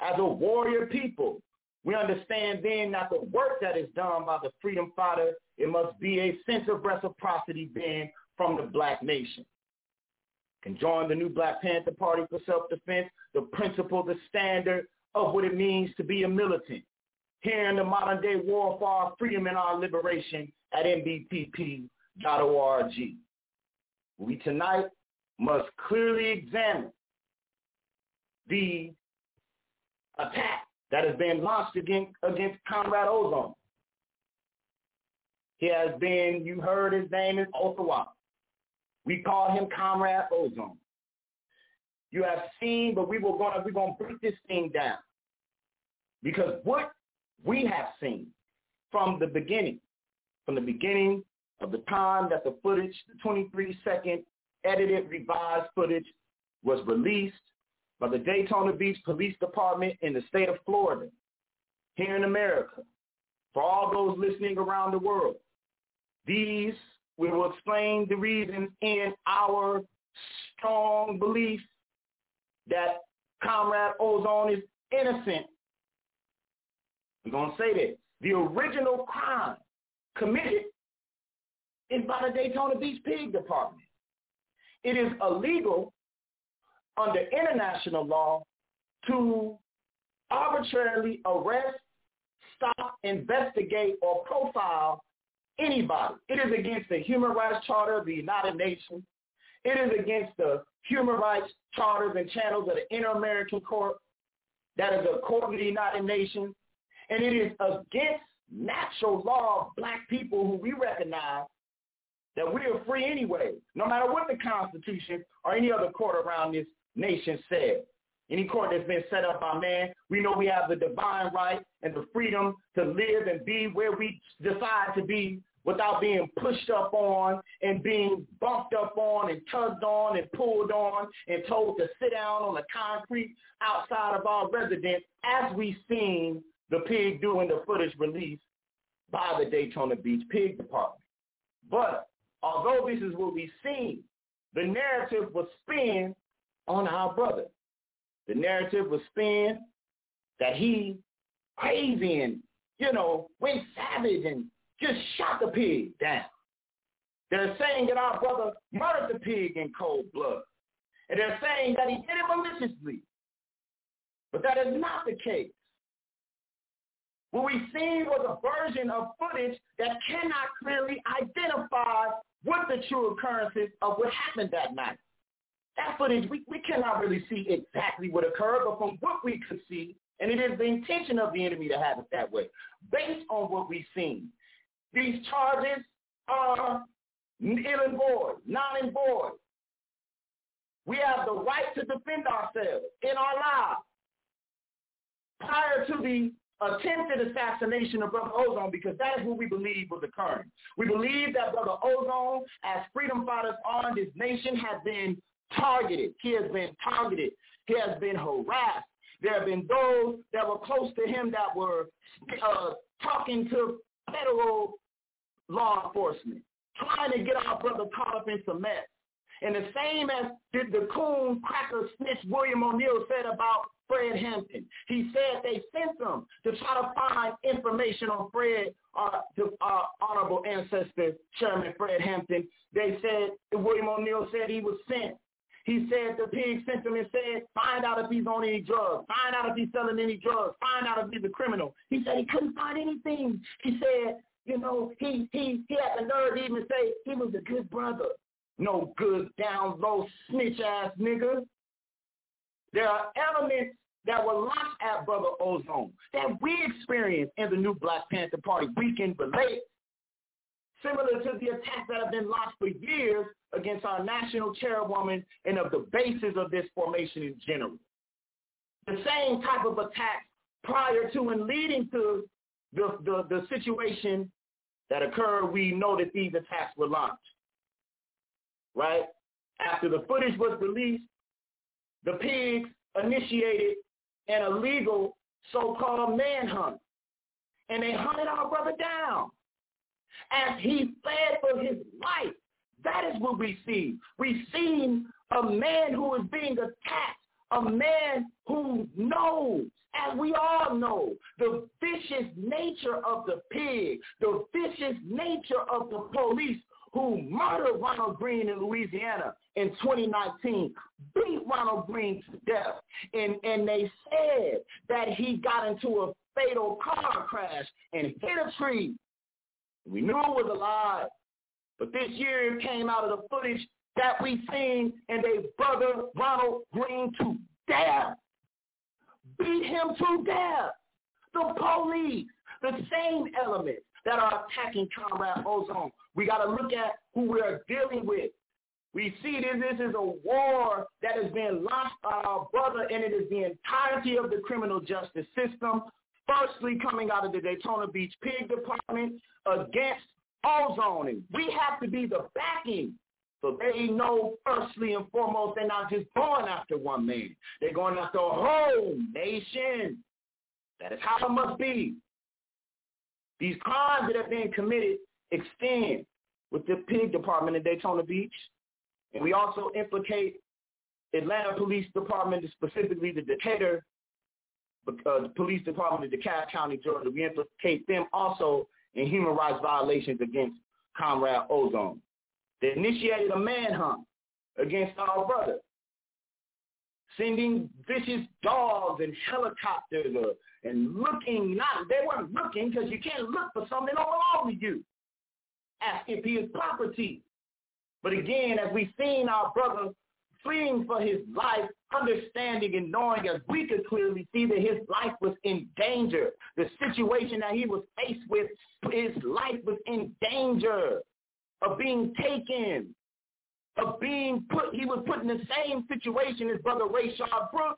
as a warrior people, we understand then that the work that is done by the freedom fighter, it must be a sense of reciprocity then from the black nation. Can join the new Black Panther Party for self-defense, the principle, the standard of what it means to be a militant. Here in the modern day war for our freedom and our liberation at mbpp.org. We tonight must clearly examine the attack that has been launched against Comrade Ozone. He has been, you heard his name is Osawa. We call him Comrade Ozone. You have seen, but we're gonna break this thing down. Because what we have seen from the beginning of the time that the footage, the 23-second edited, revised footage was released by the Daytona Beach Police Department in the state of Florida, here in America, for all those listening around the world. These, we will explain the reasons in our strong belief that Comrade Ozone is innocent. We're going to say that. The original crime committed is by the Daytona Beach Pig Department. It is illegal under international law to arbitrarily arrest, stop, investigate, or profile anybody. It is against the Human Rights Charter of the United Nations. It is against the Human Rights Charters and channels of the Inter-American Court, that is a court of the United Nations. And it is against natural law of black people who we recognize that we are free anyway, no matter what the Constitution or any other court around this nation said. Any court that's been set up by man, we know we have the divine right and the freedom to live and be where we decide to be without being pushed up on and being bumped up on and tugged on and pulled on and told to sit down on the concrete outside of our residence, as we've seen the pig do in the footage released by the Daytona Beach Pig Department. But although this is what we've seen, the narrative was spin on our brother. The narrative was spin that he crazy and, went savage and just shot the pig down. They're saying that our brother murdered the pig in cold blood. And they're saying that he did it maliciously. But that is not the case. What we've seen was a version of footage that cannot clearly identify what the true occurrences of what happened that night. That footage, we cannot really see exactly what occurred, but from what we could see, and it is the intention of the enemy to have it that way, based on what we've seen, these charges are null and void. We have the right to defend ourselves in our lives. Prior to the attempted assassination of Brother Ozone, because that is what we believe was occurring. We believe that Brother Ozone, as freedom fighters on this nation, has been targeted. He has been targeted. He has been harassed. There have been those that were close to him that were talking to federal law enforcement, trying to get our brother caught up in some mess. And the same as the coon cracker snitch William O'Neill said about Fred Hampton. He said they sent them to try to find information on Fred, to our honorable ancestor, Chairman Fred Hampton. They said, William O'Neill said he was sent. He said the pig sent him and said, find out if he's on any drugs. Find out if he's selling any drugs. Find out if he's a criminal. He said he couldn't find anything. He said, he had the nerve to even say he was a good brother. No good, down low, snitch-ass nigga. There are elements that were launched at Brother Ozone that we experienced in the new Black Panther Party. We can relate, similar to the attacks that have been launched for years against our national chairwoman and of the basis of this formation in general. The same type of attacks prior to and leading to the situation that occurred, we know that these attacks were launched. Right? After the footage was released, the pigs initiated an illegal so-called manhunt. And they hunted our brother down as he fled for his life. That is what we see. We've seen a man who is being attacked a man who knows, as we all know, the vicious nature of the pig, the vicious nature of the police who murdered Ronald Greene in Louisiana in 2019, beat Ronald Greene to death. And they said that he got into a fatal car crash and hit a tree. We knew it was a lie. But this year it came out of the footage that we seen, and they brother Ronald Greene to death. Beat him to death. The police, the same elements that are attacking Comrade Ozone. We got to look at who we're dealing with. We see this is a war that has been launched by our brother, and it is the entirety of the criminal justice system, firstly coming out of the Daytona Beach Pig Department against Ozone. And we have to be the backing so they know firstly and foremost they're not just going after one man. They're going after a whole nation. That is how it must be. These crimes that have been committed extend with the Pig Department in Daytona Beach. And we also implicate Atlanta Police Department, specifically the Decatur Police Department in DeKalb County, Georgia. We implicate them also in human rights violations against Comrade Ozone. They initiated a manhunt against our brother, sending vicious dogs and helicopters and looking, they weren't looking because you can't look for something that don't belong to you, as if he is property. But again, as we've seen our brother fleeing for his life, understanding and knowing, as we could clearly see, that his life was in danger. The situation that he was faced with, his life was in danger of being taken, of being put, he was put in the same situation as brother Rayshard Brooks.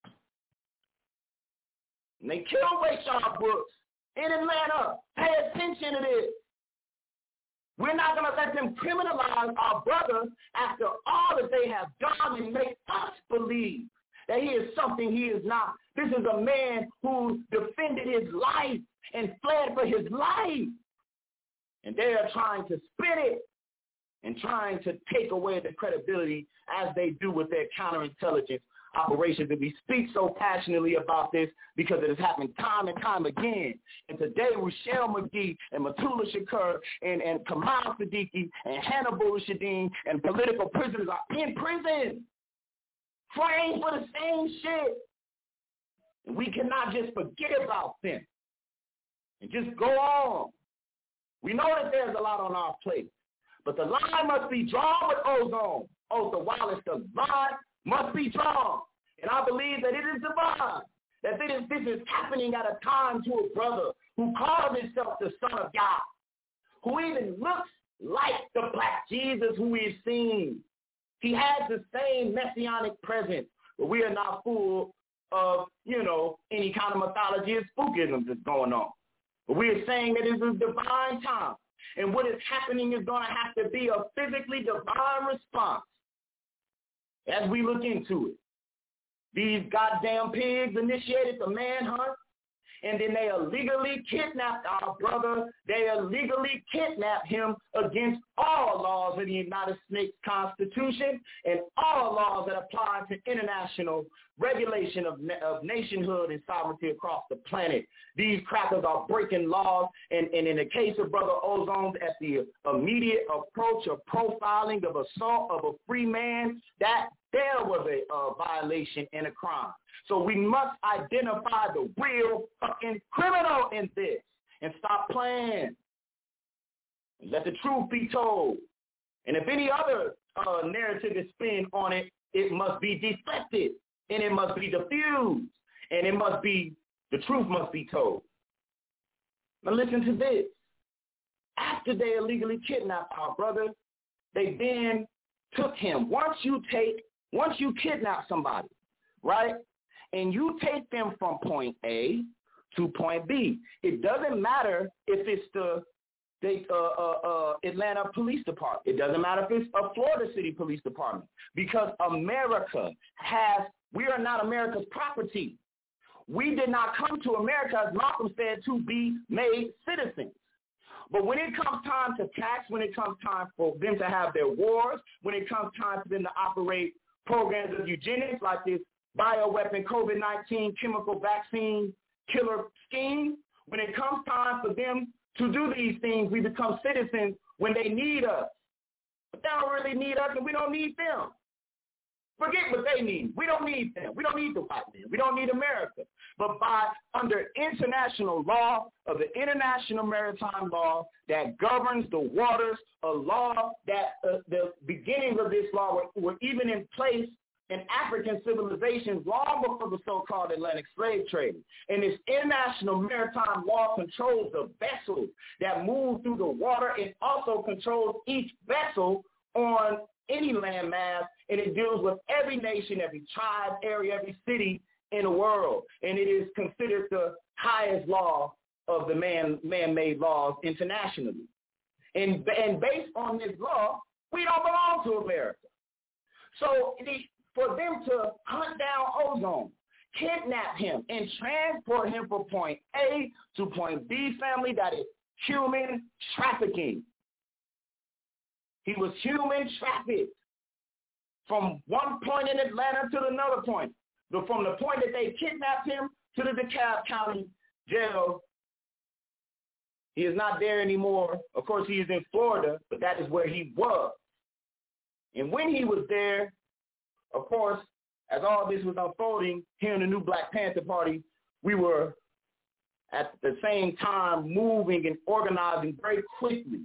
And they killed Rayshard Brooks in Atlanta. Pay attention to this. We're not going to let them criminalize our brother after all that they have done and make us believe that he is something he is not. This is a man who defended his life and fled for his life. And they are trying to spin it and trying to take away the credibility as they do with their counterintelligence operations. And we speak so passionately about this because it has happened time and time again. And today, Rochelle McGee and Matula Shakur and Kamal Siddiqui and Hannibal Shadeen and political prisoners are in prison, framed for the same shit. And we cannot just forget about them and just go on. We know that there's a lot on our plate, but the line must be drawn with Ozone. Otha Wallace, the line must be drawn. And I believe that it is divine, that this is happening at a time to a brother who calls himself the Son of God, who even looks like the Black Jesus who we've seen. He has the same messianic presence, but we are not full of, any kind of mythology and spookism that's going on. But we are saying that it is a divine time. And what is happening is going to have to be a physically divine response as we look into it. These goddamn pigs initiated the manhunt, and then they illegally kidnapped our brother. They illegally kidnapped him against all laws of the United States Constitution and all laws that apply to international regulation of nationhood and sovereignty across the planet. These crackers are breaking laws, and in the case of Brother Ozone, at the immediate approach of profiling of assault of a free man, that there was a violation and a crime. So we must identify the real fucking criminal in this and stop playing. And let the truth be told. And if any other narrative is spin on it, it must be deflected and it must be diffused and the truth must be told. Now listen to this. After they illegally kidnapped our brother, they then took him. Once you kidnap somebody, right, and you take them from point A to point B, it doesn't matter if it's the Atlanta Police Department. It doesn't matter if it's a Florida City Police Department, because we are not America's property. We did not come to America, as Malcolm said, to be made citizens. But when it comes time to tax, when it comes time for them to have their wars, when it comes time for them to operate programs of eugenics like this bioweapon, COVID-19, chemical vaccine, killer scheme. When it comes time for them to do these things, we become citizens when they need us. But they don't really need us, and we don't need them. Forget what they need. We don't need them. We don't need the white man. We don't need America. But under international law of the International Maritime Law that governs the waters, a law that the beginnings of this law were even in place in African civilizations long before the so-called Atlantic slave trade. And this international maritime law controls the vessels that move through the water. It also controls each vessel on any landmass, and it deals with every nation, every tribe, area, every city in the world. And it is considered the highest law of the man-made laws internationally. And based on this law, we don't belong to America. So for them to hunt down Ozone, kidnap him, and transport him from point A to point B, family, that is human trafficking. He was human trafficked from one point in Atlanta to another point. From the point that they kidnapped him to the DeKalb County jail. He is not there anymore. Of course, he is in Florida, but that is where he was. And when he was there, of course, as all this was unfolding here in the new Black Panther Party, we were at the same time moving and organizing very quickly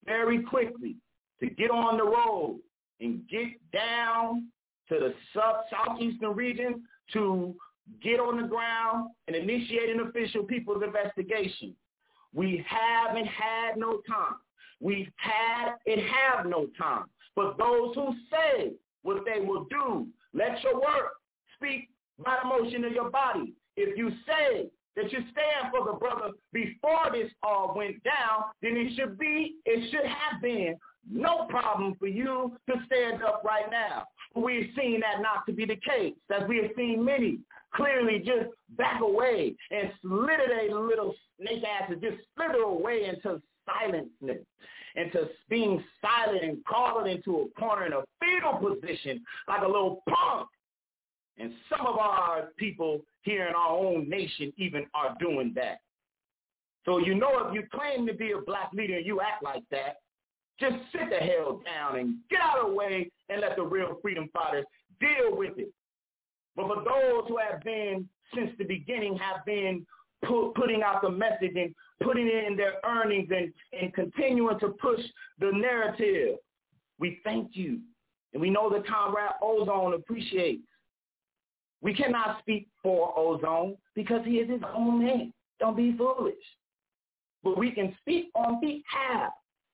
to get on the road and get down to the southeastern region to get on the ground and initiate an official people's investigation. We haven't had no time. We've had and have no time. But those who say what they will do, let your work speak by the motion of your body. If you say that you stand for the brother before this all went down, then it should have been no problem for you to stand up right now. We've seen that not to be the case, as we have seen many clearly just back away and slither their little snake asses, just slither away into silentness, into being silent and crawling into a corner in a fetal position like a little punk. And some of our people here in our own nation even are doing that. So if you claim to be a black leader and you act like that, just sit the hell down and get out of the way and let the real freedom fighters deal with it. But for those who have been, since the beginning, have been putting out the message and putting it in their earnings and continuing to push the narrative, we thank you. And we know that Comrade Ozone appreciates. We cannot speak for Ozone because he is his own man. Don't be foolish. But we can speak on behalf.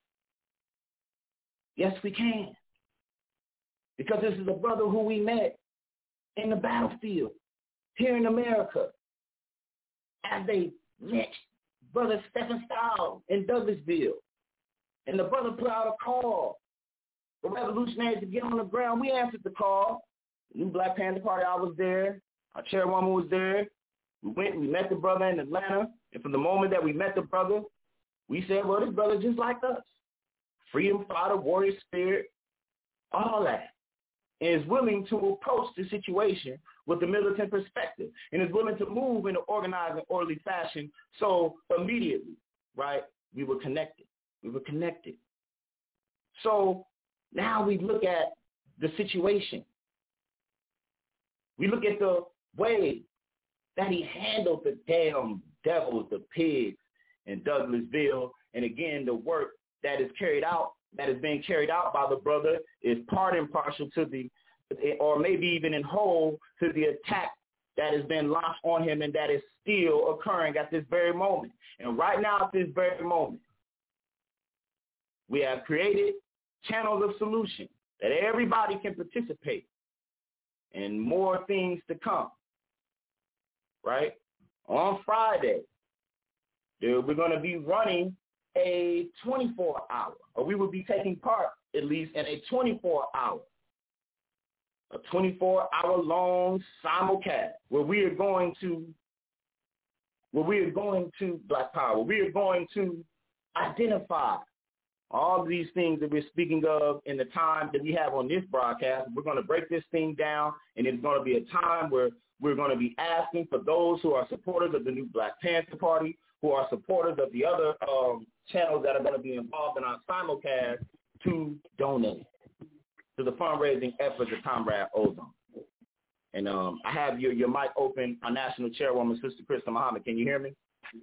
Yes, we can. Because this is a brother who we met in the battlefield here in America as they met Brother Stephen Stahl in Douglasville. And the brother put out a call for revolutionaries to get on the ground. We answered the call. The new Black Panther Party, I was there. Our chairwoman was there. We went and we met the brother in Atlanta. And from the moment that we met the brother, we said, well, this brother just like us. Freedom fighter, warrior spirit, all that. And is willing to approach the situation with the militant perspective and is willing to move in an organized and orderly fashion. So immediately, right, we were connected. So now we look at the situation. We look at the way that he handled the damn devils, the pigs in Douglasville. And again, the work that is being carried out by the brother is part and partial to or maybe even in whole to the attack that has been launched on him and that is still occurring at this very moment. And right now at this very moment, we have created channels of solution that everybody can participate and more things to come, right? On Friday, we're going to be running a 24-hour, or we will be taking part at least in a 24-hour long simulcast where we are going to Black Power, where we are going to identify all of these things that we're speaking of in the time that we have on this broadcast. We're going to break this thing down, and it's going to be a time where we're going to be asking for those who are supporters of the new Black Panther Party, who are supporters of the other channels that are going to be involved in our simulcast, to donate to the fundraising efforts of Comrade Ozone. And I have your mic open, our national chairwoman, Sister Krista Muhammad. Can you hear me?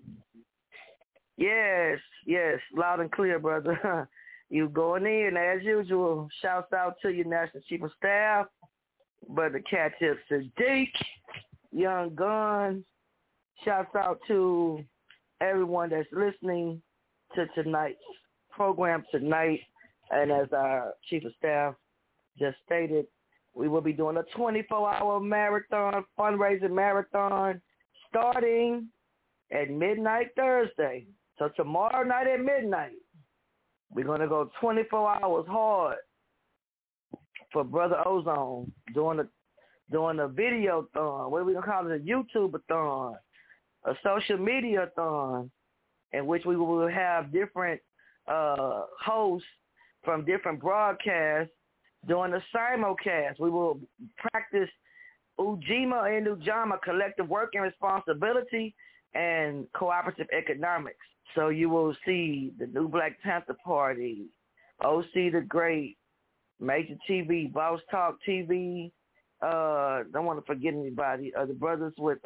Yes, loud and clear, brother. You going in as usual. Shouts out to your National Chief of Staff, Brother Cat-Tip Sadiq, Young Guns. Shouts out to everyone that's listening to tonight's program tonight. And as our Chief of Staff just stated, we will be doing a 24-hour marathon, fundraising marathon, starting at midnight Thursday. So tomorrow night at midnight, we're going to go 24 hours hard for Brother Ozone, doing a video-thon. What are we going to call it? A YouTube-a-thon, a social media-thon, in which we will have different hosts from different broadcasts doing a simulcast. We will practice Ujima and Ujama, collective working responsibility and cooperative economics. So you will see the new Black Panther Party, OC the Great, Major TV, Boss Talk TV, don't want to forget anybody, the brothers with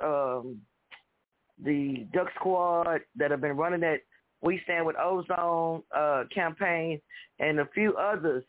the Duck Squad that have been running that We Stand with Ozone campaign, and a few others,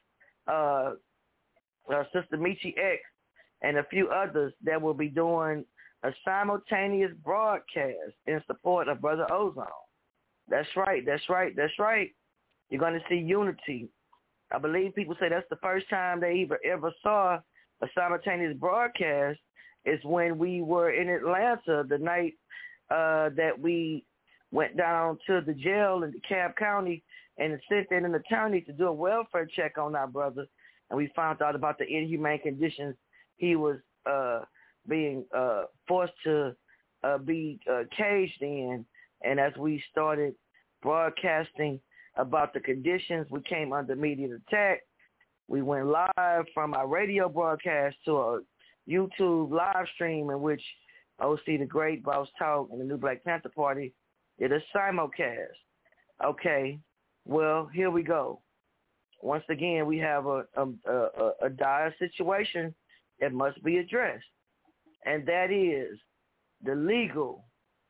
Sister Michi X, and a few others that will be doing a simultaneous broadcast in support of Brother Ozone. That's right. You're going to see unity. I believe people say that's the first time they ever saw a simultaneous broadcast is when we were in Atlanta the night that we went down to the jail in DeKalb County and sent in an attorney to do a welfare check on our brother. And we found out about the inhumane conditions he was being forced to be caged in. And as we started broadcasting about the conditions, we came under immediate attack. We went live from our radio broadcast to a YouTube live stream in which OC the Great, Boss Talk, and the New Black Panther Party did a simulcast. Okay, well, here we go. Once again, we have a dire situation that must be addressed, and that is the legal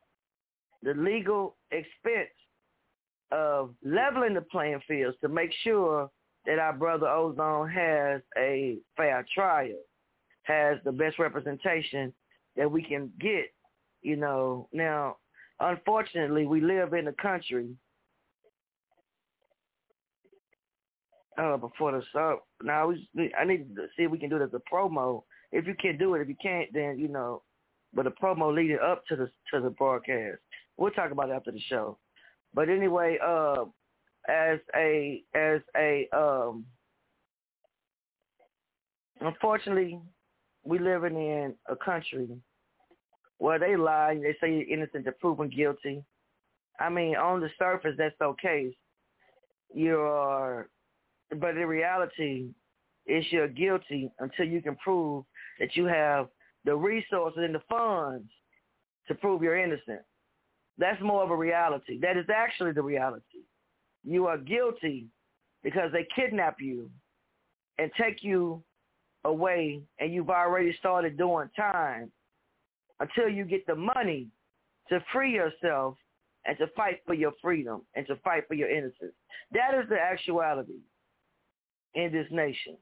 expense of leveling the playing fields to make sure that our brother Ozone has a fair trial, has the best representation that we can get, you know. Now, unfortunately, we live in a country, before the start, now I need to see if we can do it as a promo. If you can do it, if you can't, then, you know, but a promo leading up to the broadcast. We'll talk about it after the show. But anyway, unfortunately, we living in a country where they lie. They say you're innocent until proven guilty. I mean, on the surface, that's okay. But in reality, you're guilty until you can prove that you have the resources and the funds to prove you're innocent. That's more of a reality. That is actually the reality. You are guilty because they kidnap you and take you away, and you've already started doing time until you get the money to free yourself and to fight for your freedom and to fight for your innocence. That is the actuality in this nation.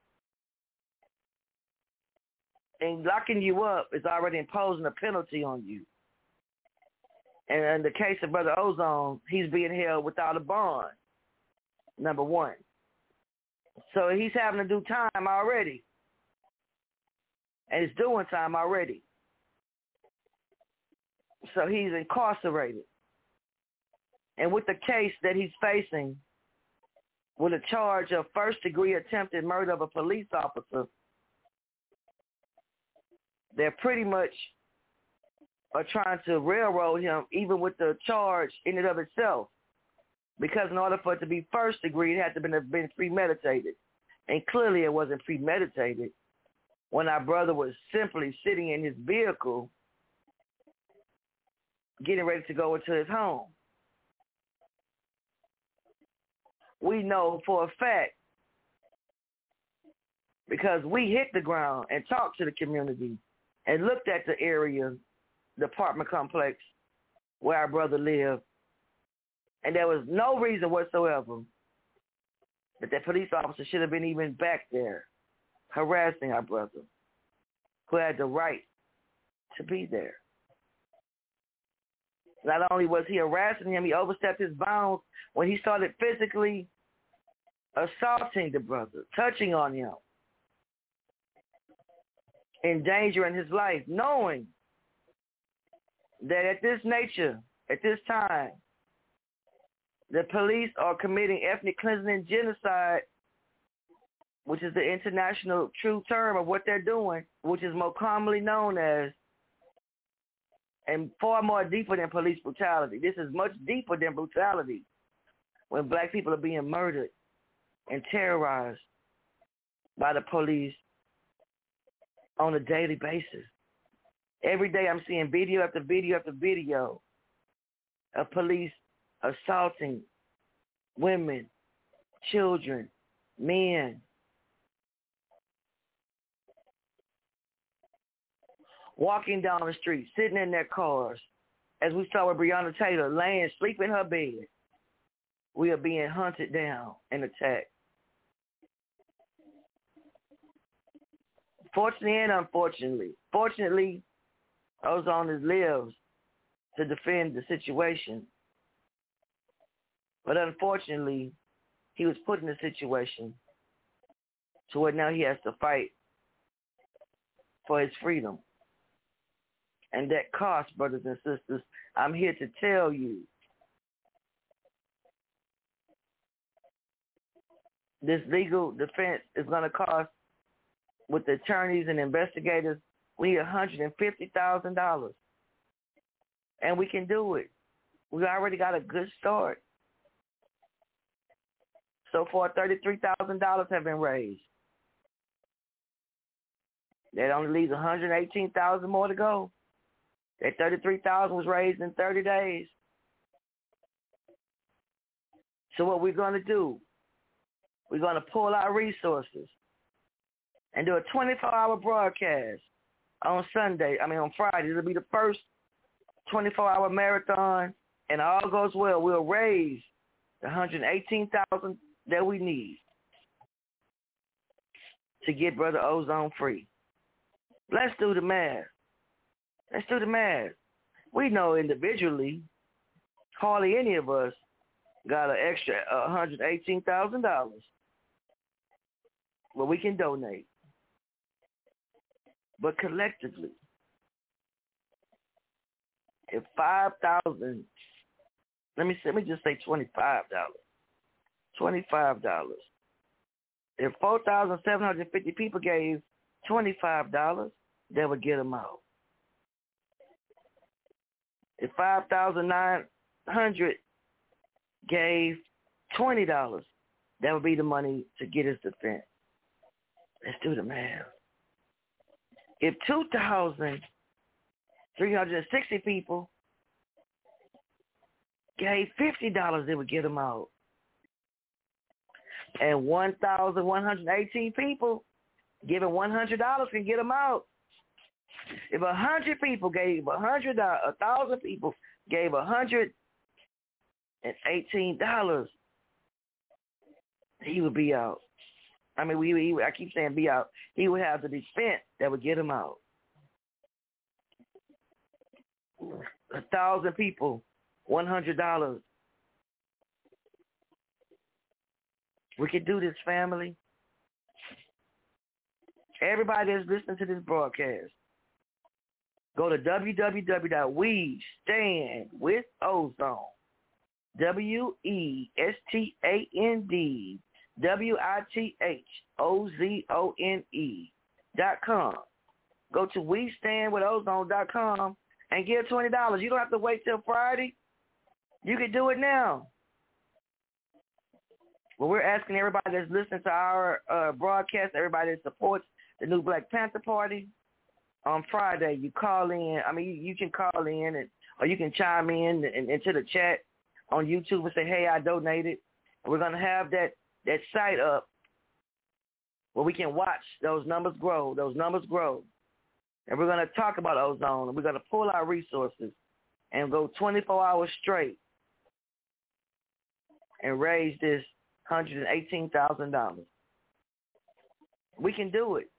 And locking you up is already imposing a penalty on you. And in the case of Brother Ozone, he's being held without a bond, number one. So he's having to do time already. And he's doing time already. So he's incarcerated. And with the case that he's facing, with a charge of first-degree attempted murder of a police officer, they're pretty much are trying to railroad him, even with the charge in and of itself. Because in order for it to be first degree, it had to have been premeditated. And clearly it wasn't premeditated when our brother was simply sitting in his vehicle getting ready to go into his home. We know for a fact, because we hit the ground and talked to the community and looked at the area, the apartment complex where our brother lived, and there was no reason whatsoever that that police officer should have been even back there harassing our brother, who had the right to be there. Not only was he harassing him, he overstepped his bounds when he started physically assaulting the brother, touching on him, endangering his life, knowing that at this nature, at this time, the police are committing ethnic cleansing and genocide, which is the international true term of what they're doing, which is more commonly known as, and far more deeper than police brutality. This is much deeper than brutality when black people are being murdered and terrorized by the police on a daily basis. Every day I'm seeing video after video after video of police assaulting women, children, men. Walking down the street, sitting in their cars, as we saw with Breonna Taylor laying, sleep in her bed. We are being hunted down and attacked. Fortunately and unfortunately, fortunately, Ozone lives to defend the situation. But unfortunately, he was put in a situation to where now he has to fight for his freedom. And that cost, brothers and sisters, I'm here to tell you, this legal defense is going to cost, with the attorneys and investigators, we need $150,000. And we can do it. We already got a good start. So far, $33,000 have been raised. That only leaves $118,000 more to go. That $33,000 was raised in 30 days. So what we're going to do, we're going to pull our resources and do a 24-hour broadcast on Friday. It'll be the first 24-hour marathon, and all goes well, we'll raise the $118,000 that we need to get Brother Ozone free. Let's do the math. Let's do the math. We know individually, hardly any of us got an extra $118,000, but we can donate. But collectively, if 5,000, let me just say $25. If 4,750 people gave $25, that would get them out. If 5,900 gave $20, that would be the money to get his defense. Let's do the math. If 2,360 people gave $50, they would get them out. And 1,118 people giving $100 can get them out. If 100 people gave $1,000 people gave $118, he would be out. I mean, I keep saying be out. He would have the defense that would get him out. 1,000 people, $100. We can do this, family. Everybody that's listening to this broadcast, go to www.westandwithozone, WESTANDWITHOZONE.com. Go to WeStandWithOzone.com and give $20. You don't have to wait till Friday. You can do it now. Well, we're asking everybody that's listening to our broadcast, everybody that supports the new Black Panther Party, on Friday, you call in. I mean, you can call in, or you can chime in into the chat on YouTube and say, hey, I donated. And we're going to have that site up where we can watch those numbers grow. And we're going to talk about ozone, and we're going to pull our resources and go 24 hours straight and raise this $118,000. We can do it.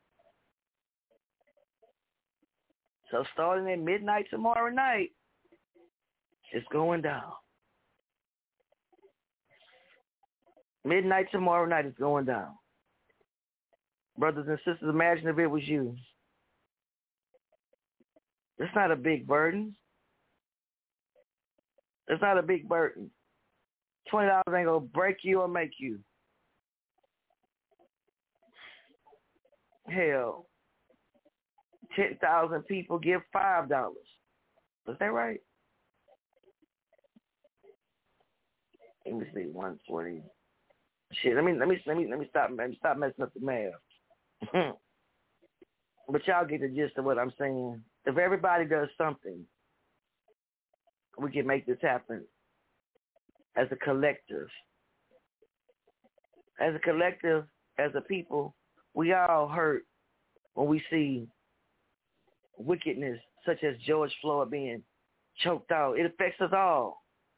So starting at midnight tomorrow night, it's going down. Midnight tomorrow night is going down. Brothers and sisters, imagine if it was you. It's not a big burden. It's not a big burden. $20 ain't going to break you or make you. Hell, 10,000 people give $5. Is that right? Let me see, 140. Shit, let me stop messing up the math. But y'all get the gist of what I'm saying. If everybody does something, we can make this happen as a collective. As a collective, as a people, we all hurt when we see wickedness such as George Floyd being choked out. It affects us all.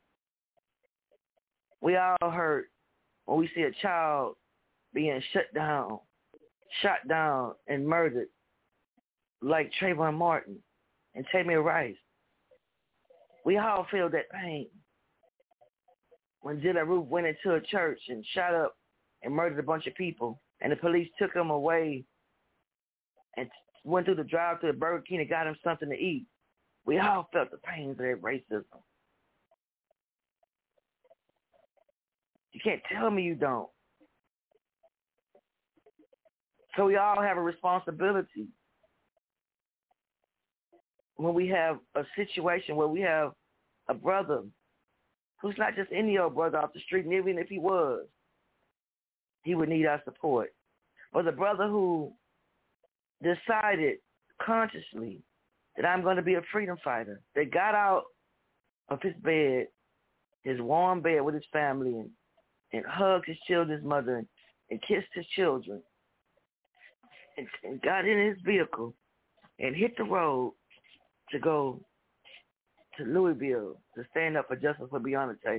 We all hurt when we see a child being shut down, shot down, and murdered like Trayvon Martin and Tamir Rice. We all feel that pain. When Dylann Roof went into a church and shot up and murdered a bunch of people, and the police took him away and went through the drive-thru at Burger King and got him something to eat. We all felt the pains of that racism. You can't tell me you don't. So we all have a responsibility when we have a situation where we have a brother who's not just any old brother off the street, and even if he was, he would need our support. But the brother who decided consciously that I'm going to be a freedom fighter, that got out of his bed, his warm bed with his family, and hugged his children's mother and kissed his children, and got in his vehicle and hit the road to go to Louisville to stand up for justice for Breonna Taylor.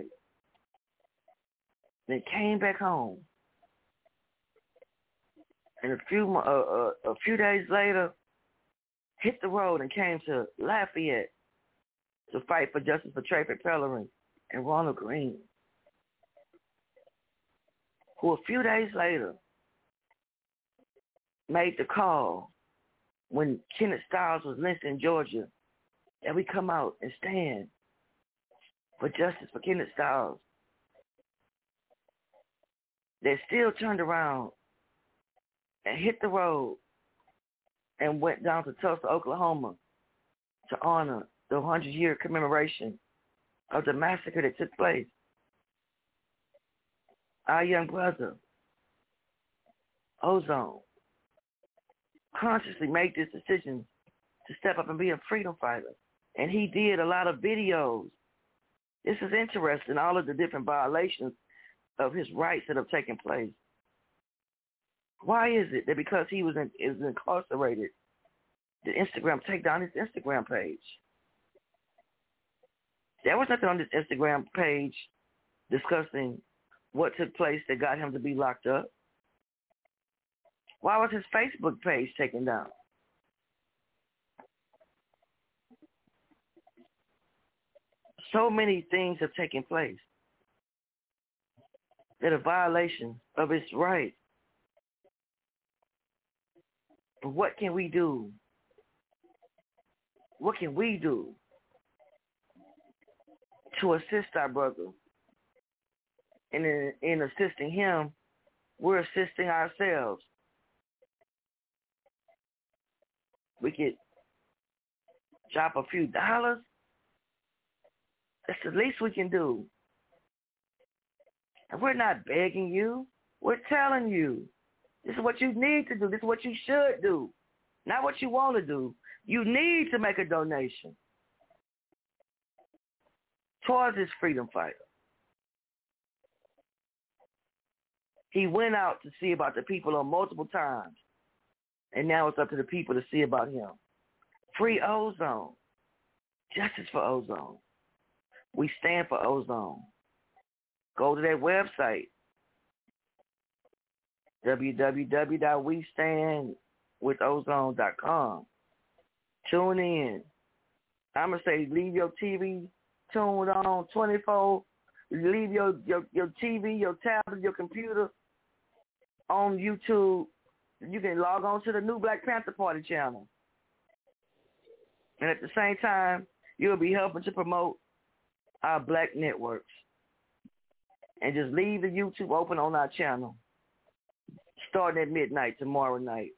Then came back home. And a few days later, hit the road and came to Lafayette to fight for justice for Trayford Pellerin and Ronald Green, who a few days later made the call when Kenneth Stiles was lynched in Georgia that we come out and stand for justice for Kenneth Stiles. They still turned around and hit the road and went down to Tulsa, Oklahoma to honor the 100-year commemoration of the massacre that took place. Our young brother, Ozone, consciously made this decision to step up and be a freedom fighter. And he did a lot of videos. This is interesting, all of the different violations of his rights that have taken place. Why is it that because he was incarcerated, did Instagram take down his Instagram page? There was nothing on this Instagram page discussing what took place that got him to be locked up. Why was his Facebook page taken down? So many things have taken place that are violations of his rights. But what can we do? What can we do to assist our brother? And in assisting him, we're assisting ourselves. We could drop a few dollars. That's the least we can do. And we're not begging you. We're telling you. This is what you need to do. This is what you should do. Not what you want to do. You need to make a donation towards this freedom fighter. He went out to see about the people on multiple times. And now it's up to the people to see about him. Free Ozone. Justice for Ozone. We stand for Ozone. Go to their website, www.westandwithozone.com. Tune in. I'm going to say leave your TV tuned on 24. Leave your TV, your tablet, your computer on YouTube. You can log on to the New Black Panther Party channel. And at the same time, you'll be helping to promote our black networks. And just leave the YouTube open on our channel, starting at midnight tomorrow night.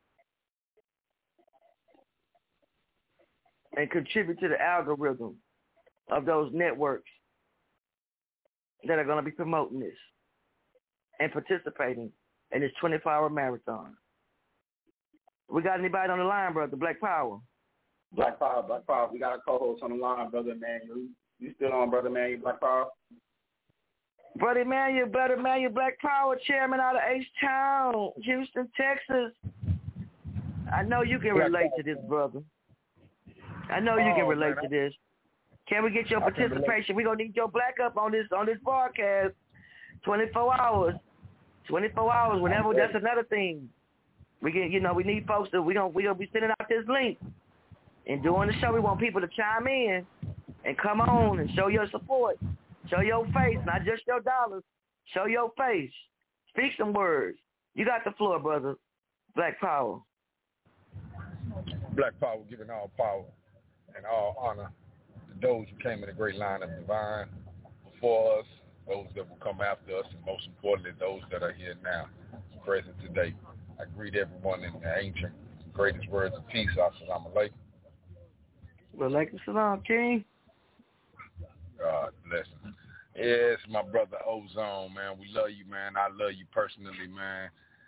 And contribute to the algorithm of those networks that are going to be promoting this and participating in this 24-hour marathon. We got anybody on the line, brother? Black Power. Black Power. We got a co-host on the line, Brother Emmanuel. You still on, Brother Emmanuel, Black Power? Brother Emmanuel, Black Power, chairman out of H-Town, Houston, Texas. I know you can relate to this, brother. I know you can relate to this. Can we get your participation? We're going to need your black up on this broadcast. 24 hours. 24 hours, whenever, that's another thing. We need folks that we're going to be sending out this link. And during the show, we want people to chime in and come on and show your support. Show your face, not just your dollars. Show your face. Speak some words. You got the floor, brother. Black Power. Black Power, giving all power and all honor to those who came in a great line of divine before us, those that will come after us, and most importantly, those that are here now, present today. I greet everyone in the ancient, greatest words of peace. Assalamu alaikum. Wa alaikum salam, King. God bless him. Yes, my brother Ozone, man. We love you, man. I love you personally, man.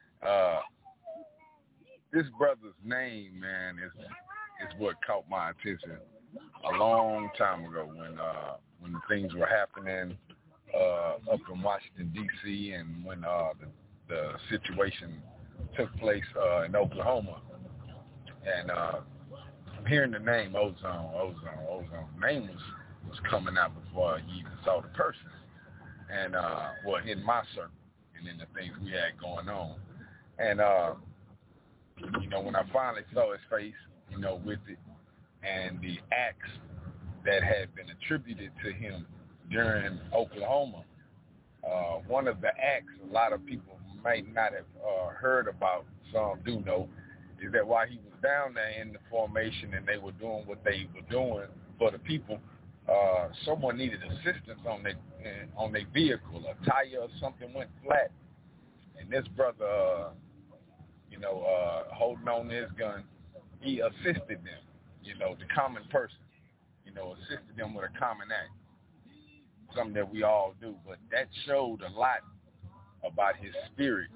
This brother's name, man, is what caught my attention a long time ago when things were happening up in Washington, D.C., and when the situation took place in Oklahoma. And hearing the name Ozone. Name was coming out before you even saw the person. And, in my circle and in the things we had going on. And, when I finally saw his face, with it, and the acts that had been attributed to him during Oklahoma, one of the acts a lot of people might not have heard about, some do know, is that while he was down there in the formation and they were doing what they were doing for the people, someone needed assistance on their vehicle. A tire or something went flat, and this brother, holding on to his gun, he assisted them. The common person, assisted them with a common act, something that we all do. But that showed a lot about his spirit,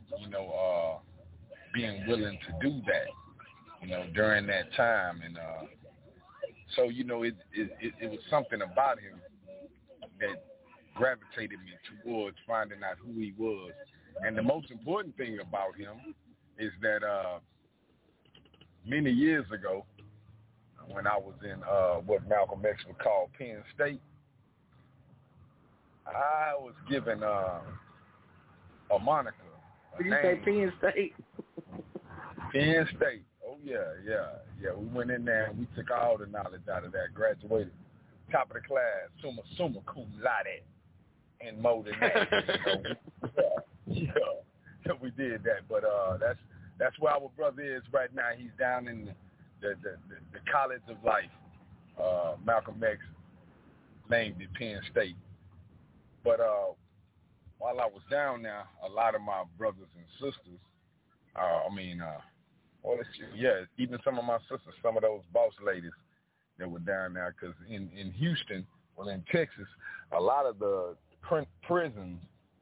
being willing to do that, during that time. And so, it was something about him that gravitated me towards finding out who he was. And the most important thing about him is that many years ago, when I was in what Malcolm X would call Penn State, I was given a moniker. Did you say Penn State? Penn State. Oh, yeah. We went in there and we took all the knowledge out of that, graduated top of the class, summa cum laude, and more than that. Yeah, we did that. But that's where our brother is right now. He's down in the college of life. Malcolm X named it Penn State. But while I was down there, a lot of my brothers and sisters, even some of my sisters, some of those boss ladies that were down there, because in Houston, in Texas, a lot of the prisons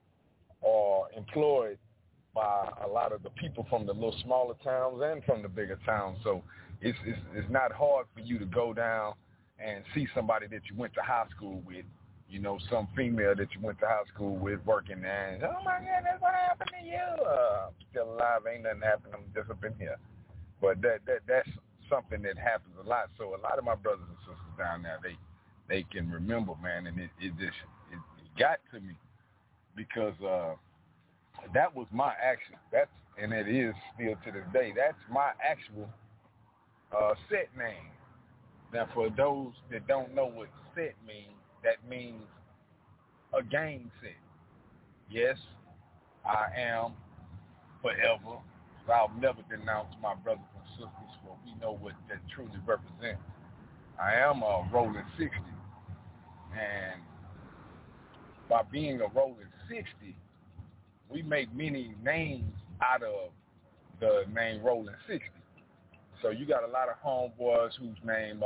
are employed by a lot of the people from the little smaller towns and from the bigger towns. So it's not hard for you to go down and see somebody that you went to high school with, you know, some female that you went to high school with working there. And, oh, my goodness, what happened to you? I'm still alive. Ain't nothing happened. I'm just up in here. But that's something that happens a lot. So a lot of my brothers and sisters down there, they can remember, man, and it got to me because that was my action. And it is still to this day. That's my actual set name. Now, for those that don't know what set means, that means a gang set. Yes, I am forever. I'll never denounce my brothers and sisters, for we know what that truly represents. I am a rolling 60. And by being a rolling 60, we make many names out of the name Rolling 60. So you got a lot of homeboys whose name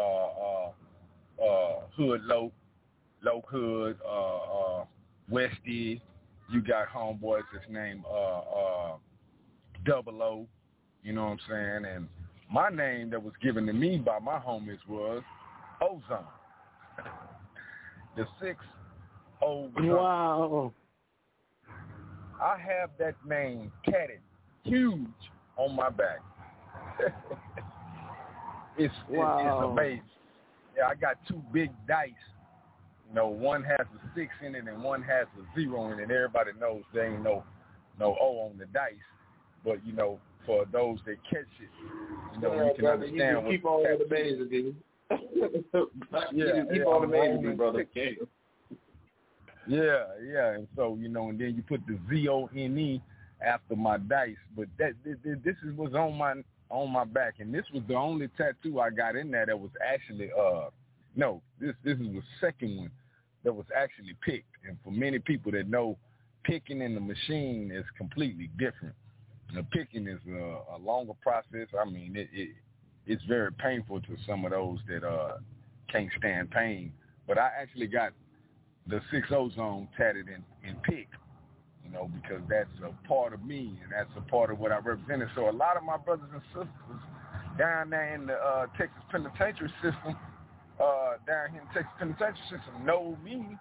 Hood Loc Hood, Westy. You got homeboys that's named Double O. You know what I'm saying? And my name that was given to me by my homies was Ozone. The 6 Ozone. Wow. I have that name tatted huge on my back. It's amazing. Yeah, I got 2 big dice. You know, one has a 6 in it and one has a 0 in it. Everybody knows there ain't no O on the dice. But, you know, for those that catch it, you know, you can understand what keep on the baby, dude. Keep on the baby, brother. Yeah, and so, you know, and then you put the ZONE after my dice, but this is what's on my back, and this was the only tattoo I got in there that was actually this is the second one that was actually picked, and for many people that know, picking in the machine is completely different. The picking is a longer process. I mean, it's very painful to some of those that can't stand pain, but I actually got the 6 Ozone tatted in pick, you know, because that's a part of me and that's a part of what I represented. So a lot of my brothers and sisters down there in the Texas penitentiary system, know me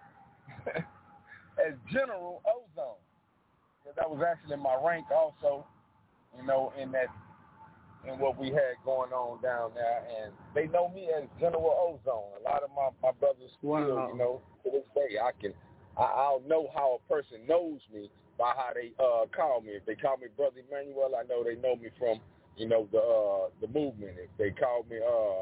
as General Ozone. That was actually my rank also, you know, in what we had going on down there, and they know me as General Ozone. A lot of my brothers still, you know, to this day, I'll know how a person knows me by how they call me. If they call me Brother Emmanuel, I know they know me from, you know, the movement. If they call me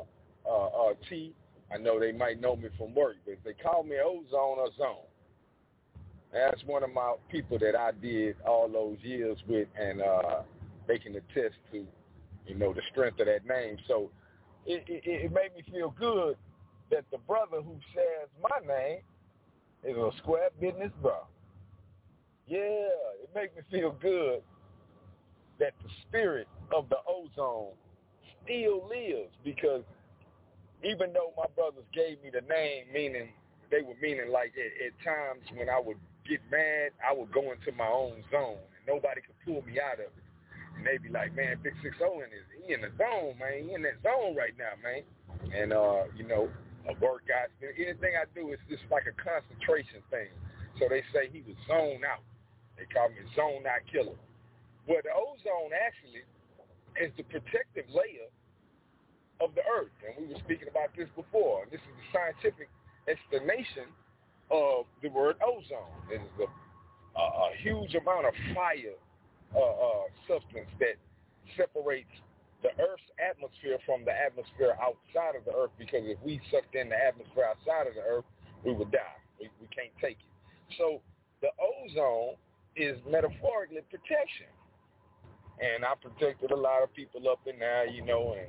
T, I know they might know me from work. But if they call me Ozone or Zone, that's one of my people that I did all those years with, and they can attest to, you know, the strength of that name. So it made me feel good that the brother who shares my name is a square business bro. Yeah, it made me feel good that the spirit of the Ozone still lives, because even though my brothers gave me the name, meaning like at times when I would get mad, I would go into my own zone and nobody could pull me out of it. And they be like, man, Big 6-0 he in the zone, man. He in that zone right now, man. And, you know, a workout, anything I do is just like a concentration thing. So they say he was zoned out. They call me zone out killer. Well, the ozone actually is the protective layer of the earth. And we were speaking about this before. This is the scientific explanation of the word ozone. It is a huge amount of fire substance that separates the Earth's atmosphere from the atmosphere outside of the Earth, because if we sucked in the atmosphere outside of the Earth, we would die. We can't take it. So the ozone is metaphorically protection. And I protected a lot of people up in there, you know, and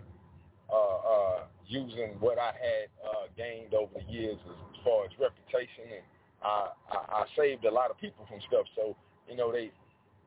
using what I had gained over the years as far as reputation, and I saved a lot of people from stuff. So, you know, they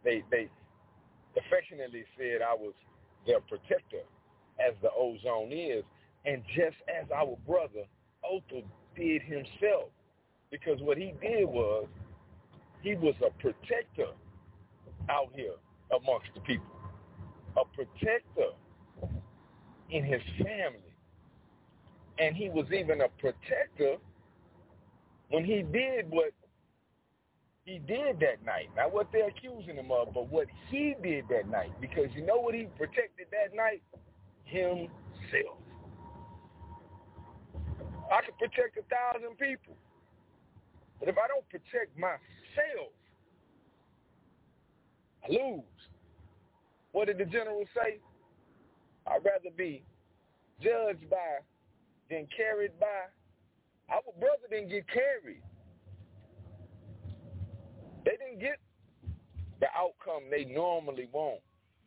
affectionately said I was their protector, as the ozone is, and just as our brother Otho did himself, because what he did was he was a protector out here amongst the people, a protector in his family. And he was even a protector when he did what he did that night. Not what they're accusing him of, but what he did that night. Because you know what he protected that night? Himself. I could protect 1,000 people. But if I don't protect myself, I lose. What did the general say? I'd rather be judged by than carried by. Our brother didn't get carried. They didn't get the outcome they normally want.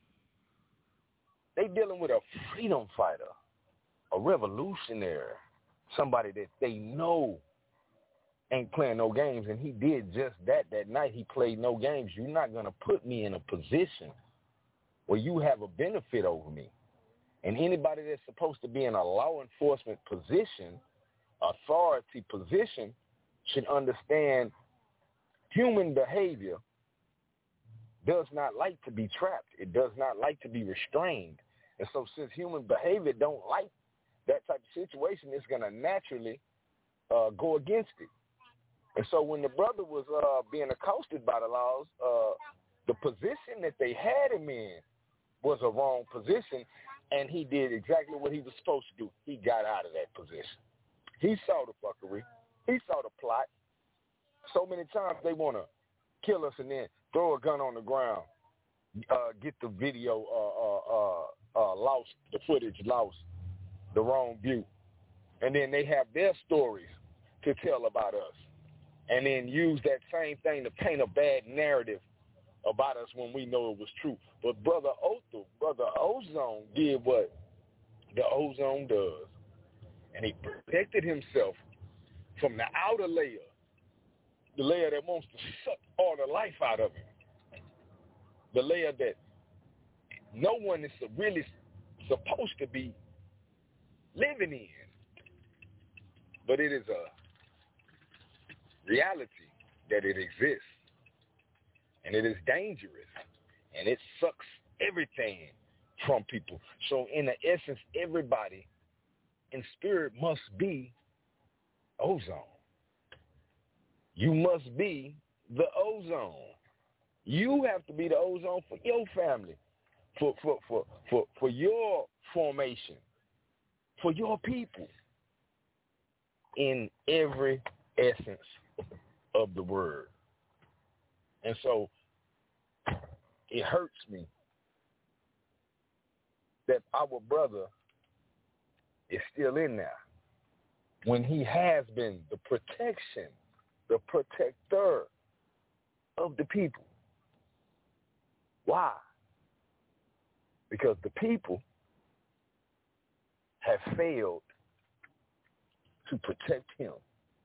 They dealing with a freedom fighter, a revolutionary, somebody that they know ain't playing no games, and he did just that night. He played no games. You're not going to put me in a position where you have a benefit over me. And anybody that's supposed to be in a law enforcement position, authority position, should understand human behavior does not like to be trapped. It does not like to be restrained. And so since human behavior don't like that type of situation, it's going to naturally go against it. And so when the brother was being accosted by the laws, the position that they had him in was a wrong position, and he did exactly what he was supposed to do. He got out of that position. He saw the fuckery. He saw the plot. So many times they want to kill us and then throw a gun on the ground, get the video lost, the footage lost, the wrong view. And then they have their stories to tell about us. And then use that same thing to paint a bad narrative about us when we know it was true. But Brother Ozone did what the Ozone does. And he protected himself from the outer layer, the layer that wants to suck all the life out of him, the layer that no one is really supposed to be living in. But it is a reality that it exists, and it is dangerous, and it sucks everything from people. So in the essence, everybody in spirit must be ozone. You must be the ozone. You have to be the ozone for your family, for your formation, for your people, in every essence of the word. And so it hurts me that our brother is still in there when he has been the protection, the protector of the people. Why? Because the people have failed to protect him.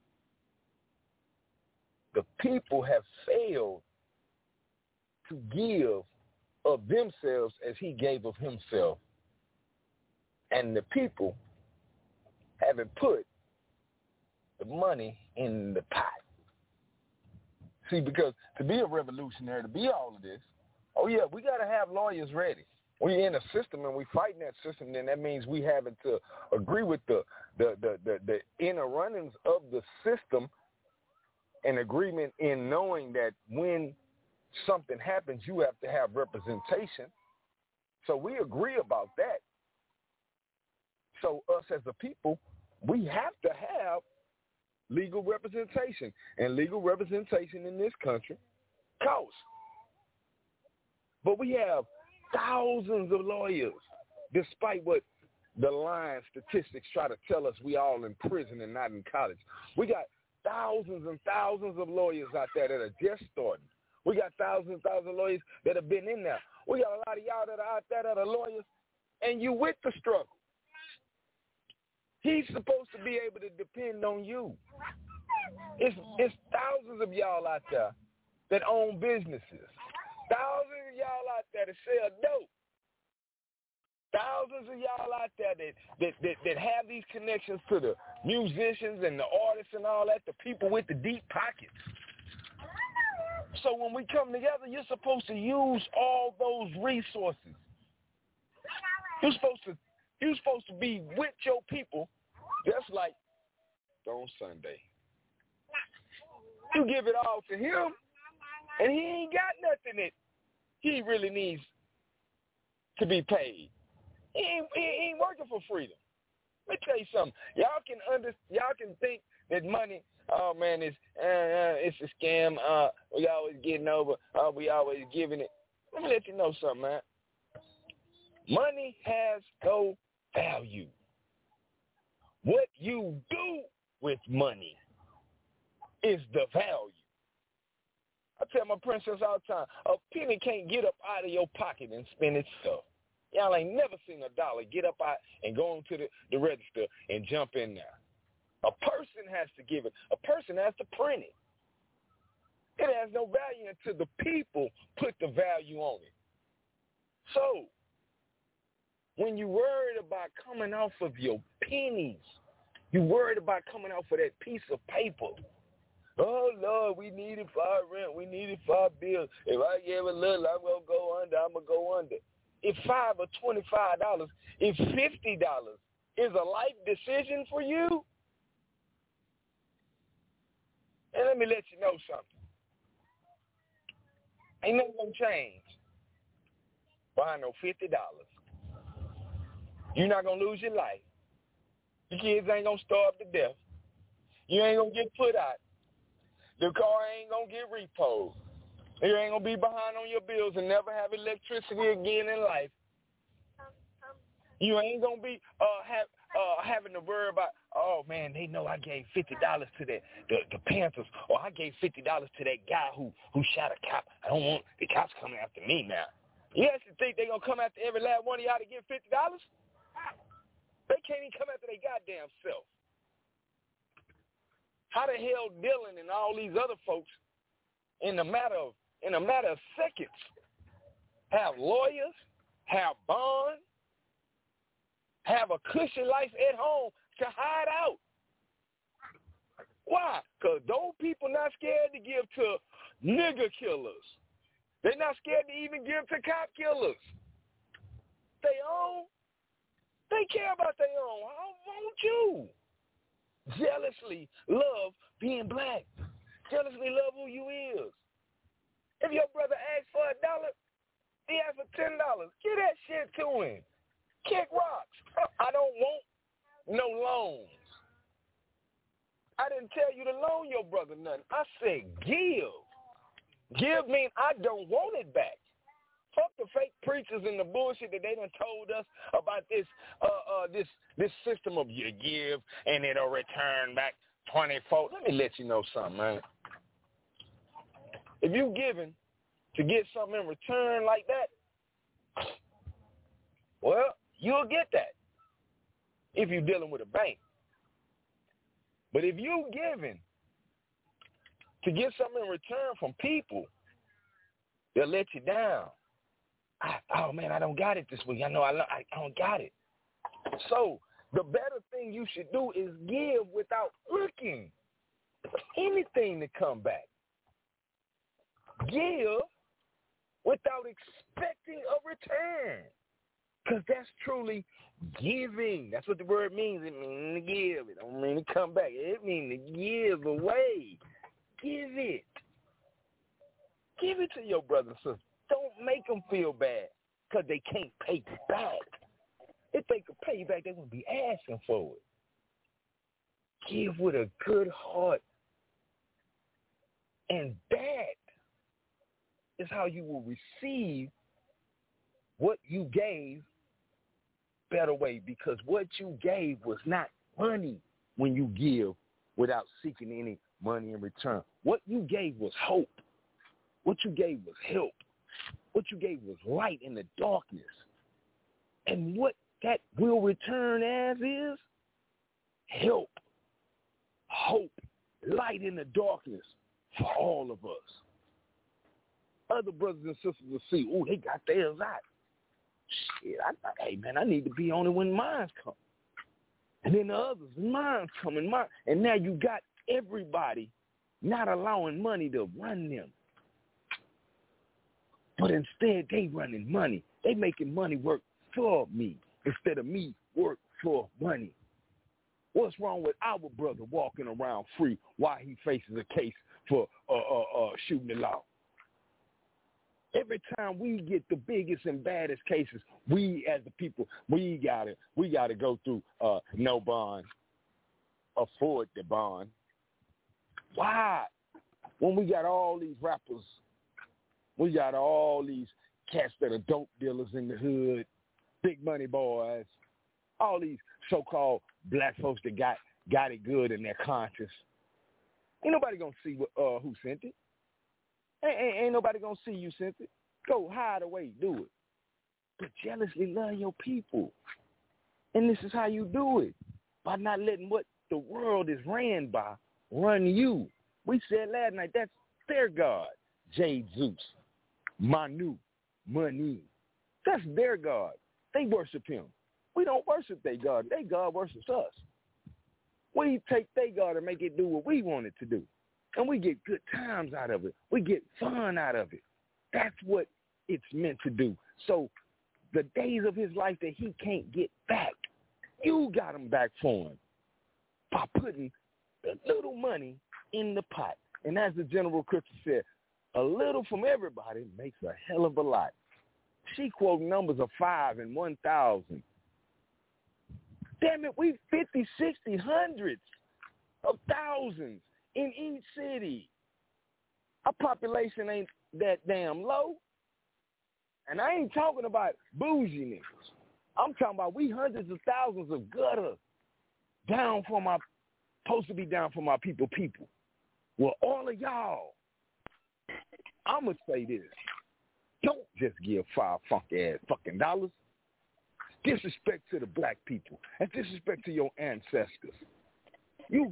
The people have failed to give of themselves as he gave of himself. And the people haven't put the money in the pot. See, because to be a revolutionary, to be all of this, oh yeah, we got to have lawyers ready. We're in a system and we fighting that system, then that means we having to agree with the inner runnings of the system, an agreement in knowing that when something happens, you have to have representation. So we agree about that. So us as a people, we have to have legal representation. And legal representation in this country costs. But we have thousands of lawyers, despite what the lying statistics try to tell us we all in prison and not in college. We got thousands and thousands of lawyers out there that are just starting. We got thousands and thousands of lawyers that have been in there. We got a lot of y'all that are out there that are lawyers, and you with the struggle. He's supposed to be able to depend on you. It's thousands of y'all out there that own businesses. Thousands of y'all out there that sell dope. Thousands of y'all out there that have these connections to the musicians and the artists and all that, the people with the deep pockets. So when we come together, you're supposed to use all those resources. You're supposed to be with your people, just like on Sunday. You give it all to him, and he ain't got nothing that he really needs to be paid. He ain't working for freedom. Let me tell you something. Y'all can think that money, oh man, it's a scam. We always getting over. We always giving it. Let me let you know something, man. Money has no value. What you do with money is the value. I tell my princess all the time, a penny can't get up out of your pocket and spend itself. Y'all ain't never seen a dollar get up out and go into the register and jump in there. A person has to give it. A person has to print it. It has no value until the people put the value on it. So, when you're worried about coming off of your pennies, you're worried about coming off of that piece of paper. Oh, Lord, we need it for our rent. We need it for our bills. If I give a little, I'm going to go under. I'm going to go under. If $5 or $25, if $50 is a life decision for you, and let me let you know something. Ain't nothing going to change behind no $50. You're not going to lose your life. Your kids ain't going to starve to death. You ain't going to get put out. The car ain't going to get repoed. You ain't going to be behind on your bills and never have electricity again in life. You ain't going to be having to worry about, oh, man, they know I gave $50 to the Panthers, or I gave $50 to that guy who shot a cop. I don't want the cops coming after me now. You actually think they're going to come after every last one of y'all to get $50? They can't even come after their goddamn self. How the hell Dylan and all these other folks, in a matter of seconds, have lawyers, have bonds, have a cushy life at home to hide out? Why? Because those people not scared to give to nigger killers. They're not scared to even give to cop killers. They own. They care about their own. How won't you? Jealously love being black. Jealously love who you is. If your brother asks for $1, he asks for $10. Give that shit to him. Kick rocks. I don't want no loans. I didn't tell you to loan your brother nothing. I said give. Give means I don't want it back. Fuck the fake preachers and the bullshit that they done told us about this system of you give and it'll return back 24. Let me let you know something, man. If you giving to get something in return like that, well, you'll get that if you're dealing with a bank. But if you giving to get something in return from people, they'll let you down. Oh, man, I don't got it this week. I know I don't got it. So the better thing you should do is give without looking for anything to come back. Give without expecting a return, because that's truly giving. That's what the word means. It means to give. It don't mean to come back. It means to give away. Give it. Give it to your brother and sister. Don't make them feel bad because they can't pay back. If they could pay back, they wouldn't be asking for it. Give with a good heart. And that is how you will receive what you gave better way, because what you gave was not money when you give without seeking any money in return. What you gave was hope. What you gave was help. What you gave was light in the darkness. And what that will return as is help, hope, light in the darkness for all of us. Other brothers and sisters will see, oh, they got theirs out. Shit, hey, man, I need to be on it when mine come. And then the others, mine come and now you got everybody not allowing money to run them. But instead, they running money. They making money work for me instead of me work for money. What's wrong with our brother walking around free while he faces a case for shooting the law? Every time we get the biggest and baddest cases, we as the people, we gotta go through no bond, afford the bond. Why? When we got all these rappers, we got all these cats that are dope dealers in the hood, big money boys, all these so-called black folks that got it good in their conscience. Ain't nobody gonna see who sent it. Ain't nobody gonna see you sent it. Go hide away, do it. But jealously love your people. And this is how you do it. By not letting what the world is ran by run you. We said last night, that's their God. Jade Zeus, Manu, money. That's their God. They worship him. We don't worship their God. Their God worships us. We take their God and make it do what we want it to do. And we get good times out of it. We get fun out of it. That's what it's meant to do. So the days of his life that he can't get back, you got them back for him by putting a little money in the pot. And as the General Christian said, a little from everybody makes a hell of a lot. She quoted numbers of 5 and 1,000. Damn it, we 50, 60, hundreds of thousands in each city. Our population ain't that damn low. And I ain't talking about bougie niggas. I'm talking about we hundreds of thousands of gutter supposed to be down for my people. Well, all of y'all, I'm going to say this. Don't just give 5 funky-ass fucking dollars. Disrespect to the black people and disrespect to your ancestors. You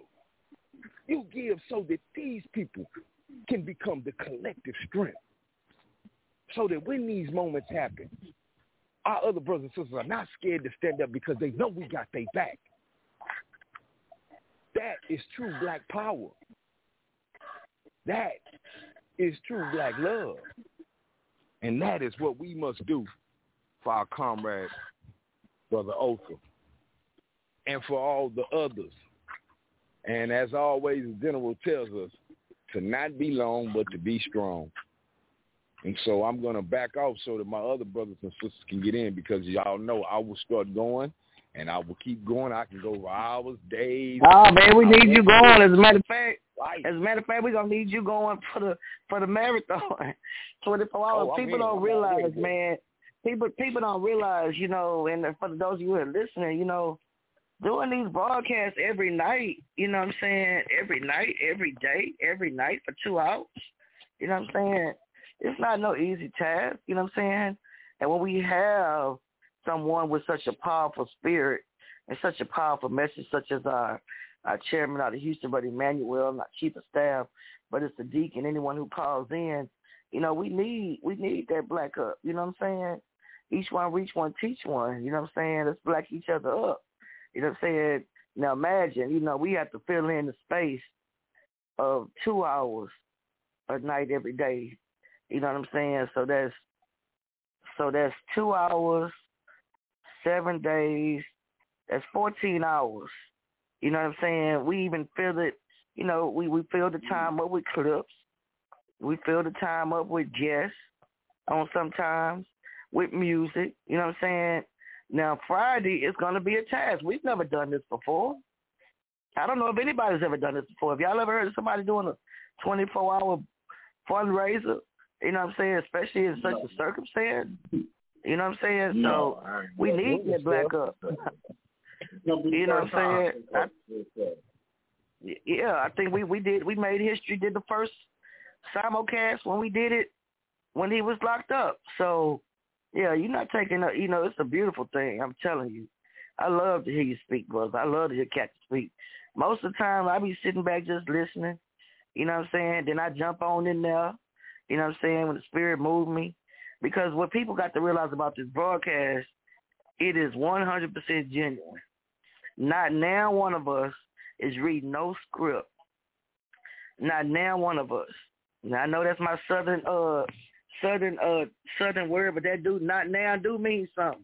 give so that these people can become the collective strength. So that when these moments happen, our other brothers and sisters are not scared to stand up because they know we got their back. That is true black power. That is true black love. And that is what we must do for our comrade, Brother Othar, and for all the others. And as always, the General tells us to not be long, but to be strong. And so I'm going to back off so that my other brothers and sisters can get in, because y'all know I will start going, and I will keep going. I can go for hours, days. Oh, man, we need you going. As a matter of fact, we're going to need you going for the marathon. 24 hours. People don't realize, man. People don't realize, you know, and for those of you who are listening, you know, doing these broadcasts every night, you know what I'm saying, every night, every day, every night for 2 hours, you know what I'm saying, it's not no easy task, you know what I'm saying, and when we have someone with such a powerful spirit and such a powerful message, such as our chairman out of Houston, Brother Emmanuel, not chief of staff, but it's the deacon, anyone who calls in, you know, we need that black up, you know what I'm saying, each one reach one, teach one, you know what I'm saying, let's black each other up. You know what I'm saying? Now imagine, you know, we have to fill in the space of 2 hours a night every day. You know what I'm saying? So that's 2 hours, 7 days. That's 14 hours. You know what I'm saying? We even fill it, you know, we fill the time up with clips. We fill the time up with guests on sometimes, with music. You know what I'm saying? Now, Friday is going to be a task. We've never done this before. I don't know if anybody's ever done this before. Have y'all ever heard of somebody doing a 24-hour fundraiser? You know what I'm saying? Especially in such a circumstance. You know what I'm saying? So we need that black up. You know what I'm saying? Yeah, I think we made history, did the first simulcast when we did it when he was locked up. So, yeah, you're not taking a, you know, it's a beautiful thing. I'm telling you. I love to hear you speak, brother. I love to hear cats speak. Most of the time, I be sitting back just listening. You know what I'm saying? Then I jump on in there. You know what I'm saying? When the spirit moved me. Because what people got to realize about this broadcast, it is 100% genuine. Not now one of us is reading no script. Not now one of us. Now, I know that's my southern southern word, but that do not now do mean something.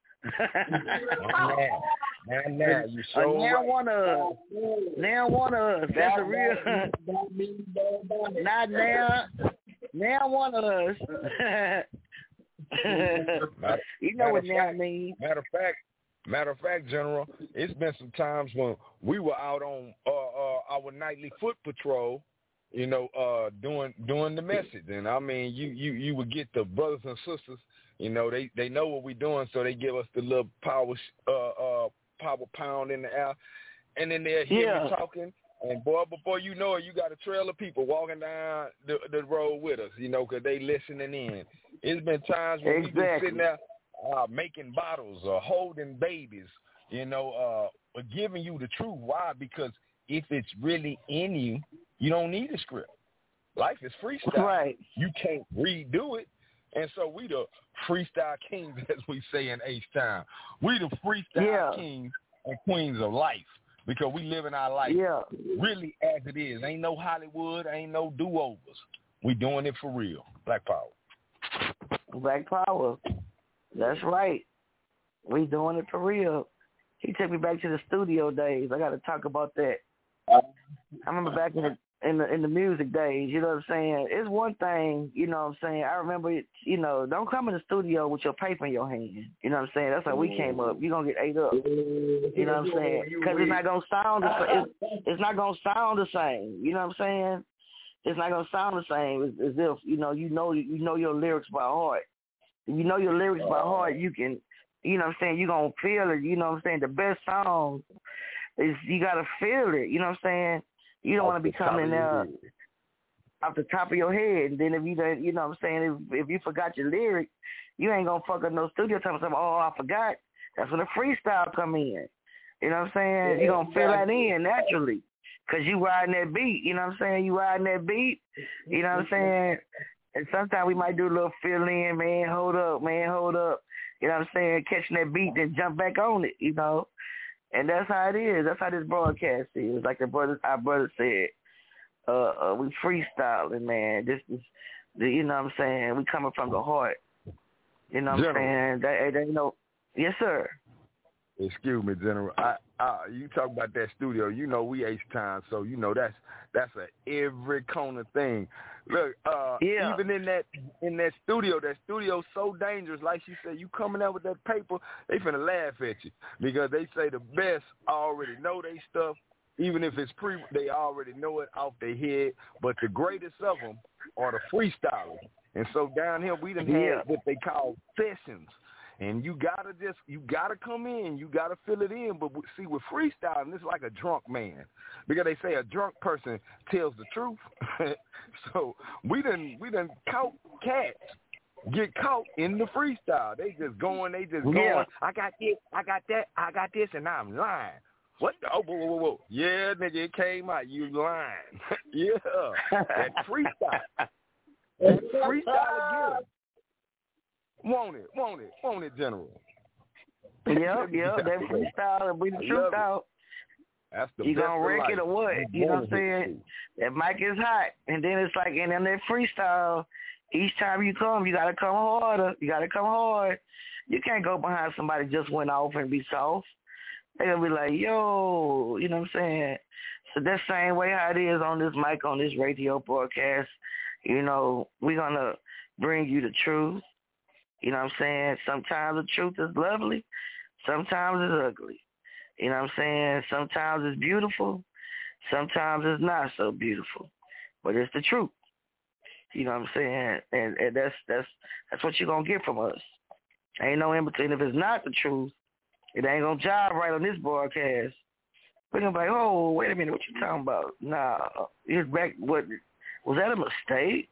now you so now right. one of us. That's a real. Not now. Now one of us. You know what now means. Matter of fact, General, it's been some times when we were out on our nightly foot patrol, doing the message, and I mean, you would get the brothers and sisters, they know what we're doing, so they give us the little power pound in the air, and then they'll hear me talking, and boy, before you know it, you got a trail of people walking down the road with us, because they listening in. It's been times when we've been sitting there making bottles or holding babies, giving you the truth. Why? Because if it's really in you, you don't need a script. Life is freestyle. Right. You can't redo it. And so we the freestyle kings, as we say in H-Town. We the freestyle kings and queens of life because we living our life really as it is. Ain't no Hollywood, ain't no do-overs. We doing it for real. Black Power. Black Power. That's right. We doing it for real. He took me back to the studio days. I got to talk about that. I remember back in the music days, you know what I'm saying? It's one thing, you know what I'm saying? I remember, don't come in the studio with your paper in your hand. You know what I'm saying? That's how we came up. You're going to get ate up. You know what I'm saying? Because it's not going to sound the same. It's not going to sound the same. You know what I'm saying? It's not going to sound the same as if, you know your lyrics by heart. If you know your lyrics by heart, you can, you know what I'm saying, you're going to feel it. You know what I'm saying? The best song is you got to feel it. You know what I'm saying? You don't want to be coming there off the top of your head. And then if you don't, you know what I'm saying, if you forgot your lyrics, you ain't going to fuck up no studio time. Oh, I forgot. That's when the freestyle come in. You know what I'm saying? You're going to feel that in naturally because you riding that beat. You know what I'm saying? You riding that beat. You know what I'm saying? And sometimes we might do a little fill in, man, hold up. You know what I'm saying? Catching that beat, then jump back on it, And that's how it is. That's how this broadcast is. Like our brother said, we freestyling, man. This is, you know what I'm saying? We coming from the heart. You know what I'm saying? That ain't no, yes, sir. Excuse me, General. You talk about that studio. We H-Town, so that's a every corner thing. Look, even in that studio's so dangerous. Like she said, you coming out with that paper, they finna laugh at you because they say the best already know they stuff. Even if it's they already know it off their head. But the greatest of them are the freestylers. And so down here we done had what they call sessions. And you gotta come in, you gotta fill it in. But see, with freestyling, it's like a drunk man, because they say a drunk person tells the truth. So we done caught cats get caught in the freestyle. They just going. I got this, I got that, I got this, and I'm lying. What? Oh, whoa. Yeah, nigga, it came out. You lying. Yeah, that freestyle. That freestyle again. Want it, General. Yep, that freestyle will bring the truth out. That's the you best gonna wreck it or what? You know what I'm saying? That mic is hot, and then it's like, and then that freestyle, each time you come, you gotta come harder. You gotta come hard. You can't go behind somebody just went off and be soft. They gonna be like, yo, you know what I'm saying? So that same way how it is on this mic, on this radio broadcast, we're gonna bring you the truth. You know what I'm saying? Sometimes the truth is lovely. Sometimes it's ugly. You know what I'm saying? Sometimes it's beautiful. Sometimes it's not so beautiful. But it's the truth. You know what I'm saying? And that's what you're going to get from us. Ain't no in between. If it's not the truth, it ain't going to jive right on this broadcast. We're going to be like, oh, wait a minute, what you talking about? Nah, it's back. What was that a mistake?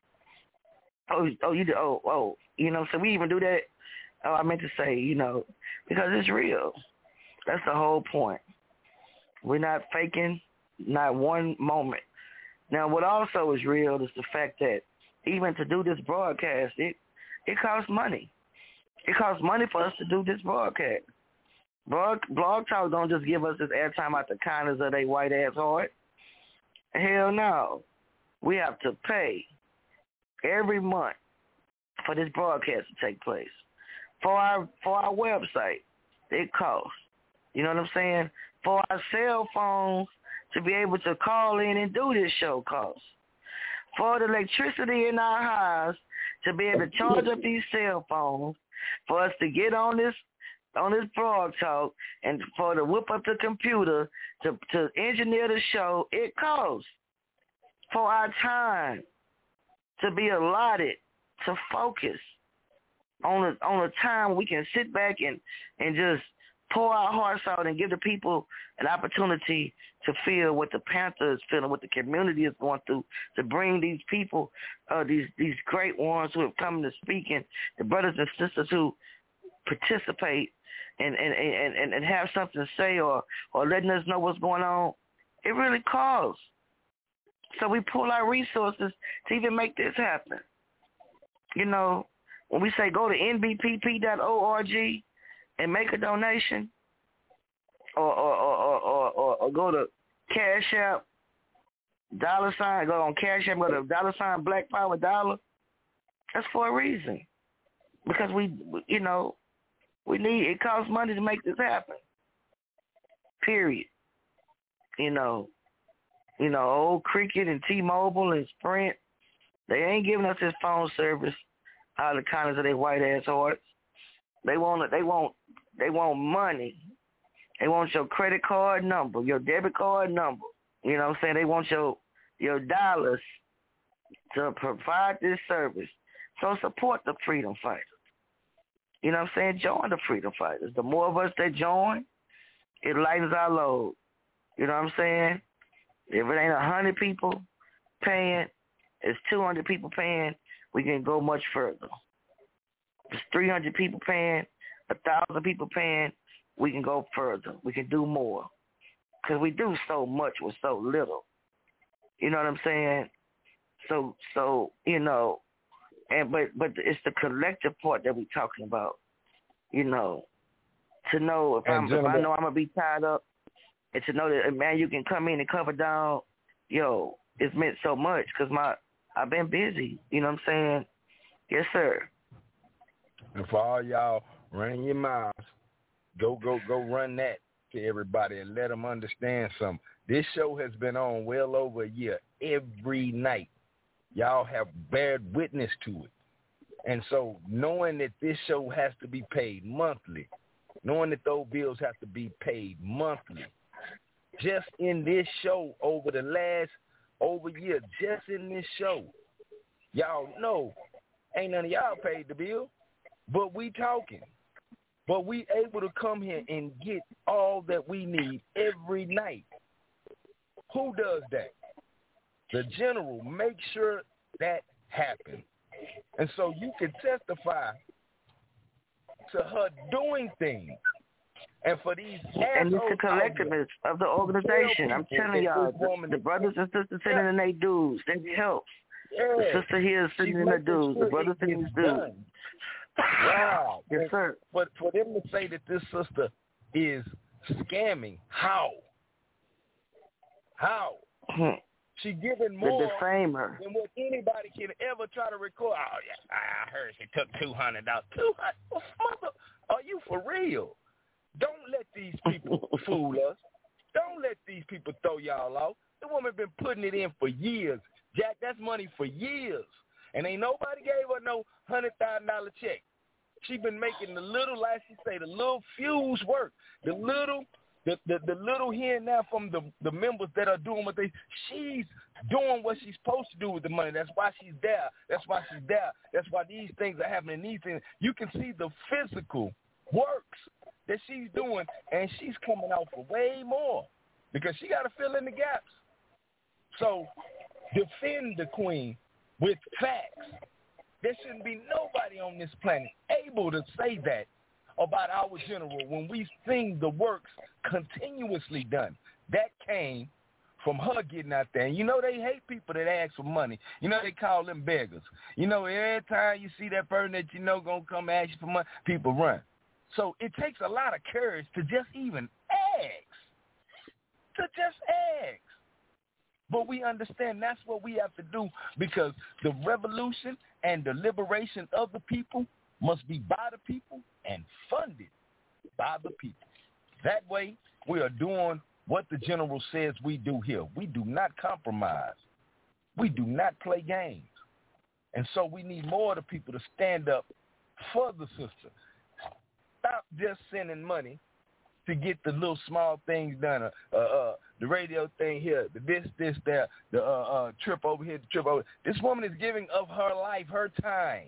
Oh, you did. Oh. So we even do that. Oh, I meant to say, because it's real. That's the whole point. We're not faking, not one moment. Now, what also is real is the fact that even to do this broadcast, it costs money. It costs money for us to do this broadcast. Blog Talk don't just give us this airtime out the kindness of their white ass heart. Hell no. We have to pay every month for this broadcast to take place. For our website, it costs. You know what I'm saying? For our cell phones to be able to call in and do this show costs. For the electricity in our house to be able to charge up these cell phones, for us to get on this blog talk, and for to whip up the computer to engineer the show, it costs. For our time to be allotted to focus on a time we can sit back and just pour our hearts out and give the people an opportunity to feel what the Panther is feeling, what the community is going through, to bring these people, these great ones who have come to speak, and the brothers and sisters who participate and have something to say or letting us know what's going on. It really costs. So we pull our resources to even make this happen. You know, when we say go to nbpp.org and make a donation, or go to Cash App, $, go on Cash App, go to $ Black Power $, that's for a reason. Because we need, it costs money to make this happen. Period. You know, old Cricket and T-Mobile and Sprint, they ain't giving us this phone service out of the kindness of their white ass hearts. They want money. They want your credit card number, your debit card number. You know what I'm saying? They want your dollars to provide this service. So support the freedom fighters. You know what I'm saying? Join the freedom fighters. The more of us that join, it lightens our load. You know what I'm saying? If it ain't 100 people paying, it's 200 people paying, we can go much further. If it's 300 people paying, 1,000 people paying, we can go further. We can do more. Because we do so much with so little. You know what I'm saying? So you know, but it's the collective part that we're talking about. You know, to know if I know I'm going to be tied up, and to know that, man, you can come in and cover down, it's meant so much because I've been busy. You know what I'm saying? Yes, sir. And for all y'all running your mouths, go run that to everybody and let them understand something. This show has been on well over a year every night. Y'all have bared witness to it. And so knowing that this show has to be paid monthly, knowing that those bills have to be paid monthly, just in this show over the last over year, just in this show, y'all know ain't none of y'all paid the bill, but we talking. But we able to come here and get all that we need every night. Who does that? The general makes sure that happens. And so you can testify to her doing things. And for these and it's the collectiveness of the organization. I'm telling y'all, the brothers and sisters sitting in their dues, they help. Yeah. The sister here is sitting in their dues. The brothers sitting in his dues. Wow. Yes, sir. But for them to say that this sister is scamming, how? She giving more than what anybody can ever try to record. Oh, yeah, I heard she took $200. Mother, are you for real? Don't let these people fool us. Don't let these people throw y'all off. The woman been putting it in for years. Jack, that's money for years. And ain't nobody gave her no $100,000 check. She been making the little, like she say, the little fuse work. The little here and there from the members that are doing what she's doing what she's supposed to do with the money. That's why she's there. That's why these things are happening. These things, you can see the physical works that she's doing, and she's coming out for way more because she got to fill in the gaps. So defend the queen with facts. There shouldn't be nobody on this planet able to say that about our general when we sing the works continuously done. That came from her getting out there. And you know they hate people that ask for money. You know they call them beggars. You know every time you see that person that you know going to come ask you for money, people run. So it takes a lot of courage to just even ask. But we understand that's what we have to do because the revolution and the liberation of the people must be by the people and funded by the people. That way, we are doing what the general says we do here. We do not compromise. We do not play games. And so we need more of the people to stand up for the sister. Stop just sending money to get the little small things done, the radio thing here, the this, that, the trip over here, the trip over. This woman is giving of her life, her time,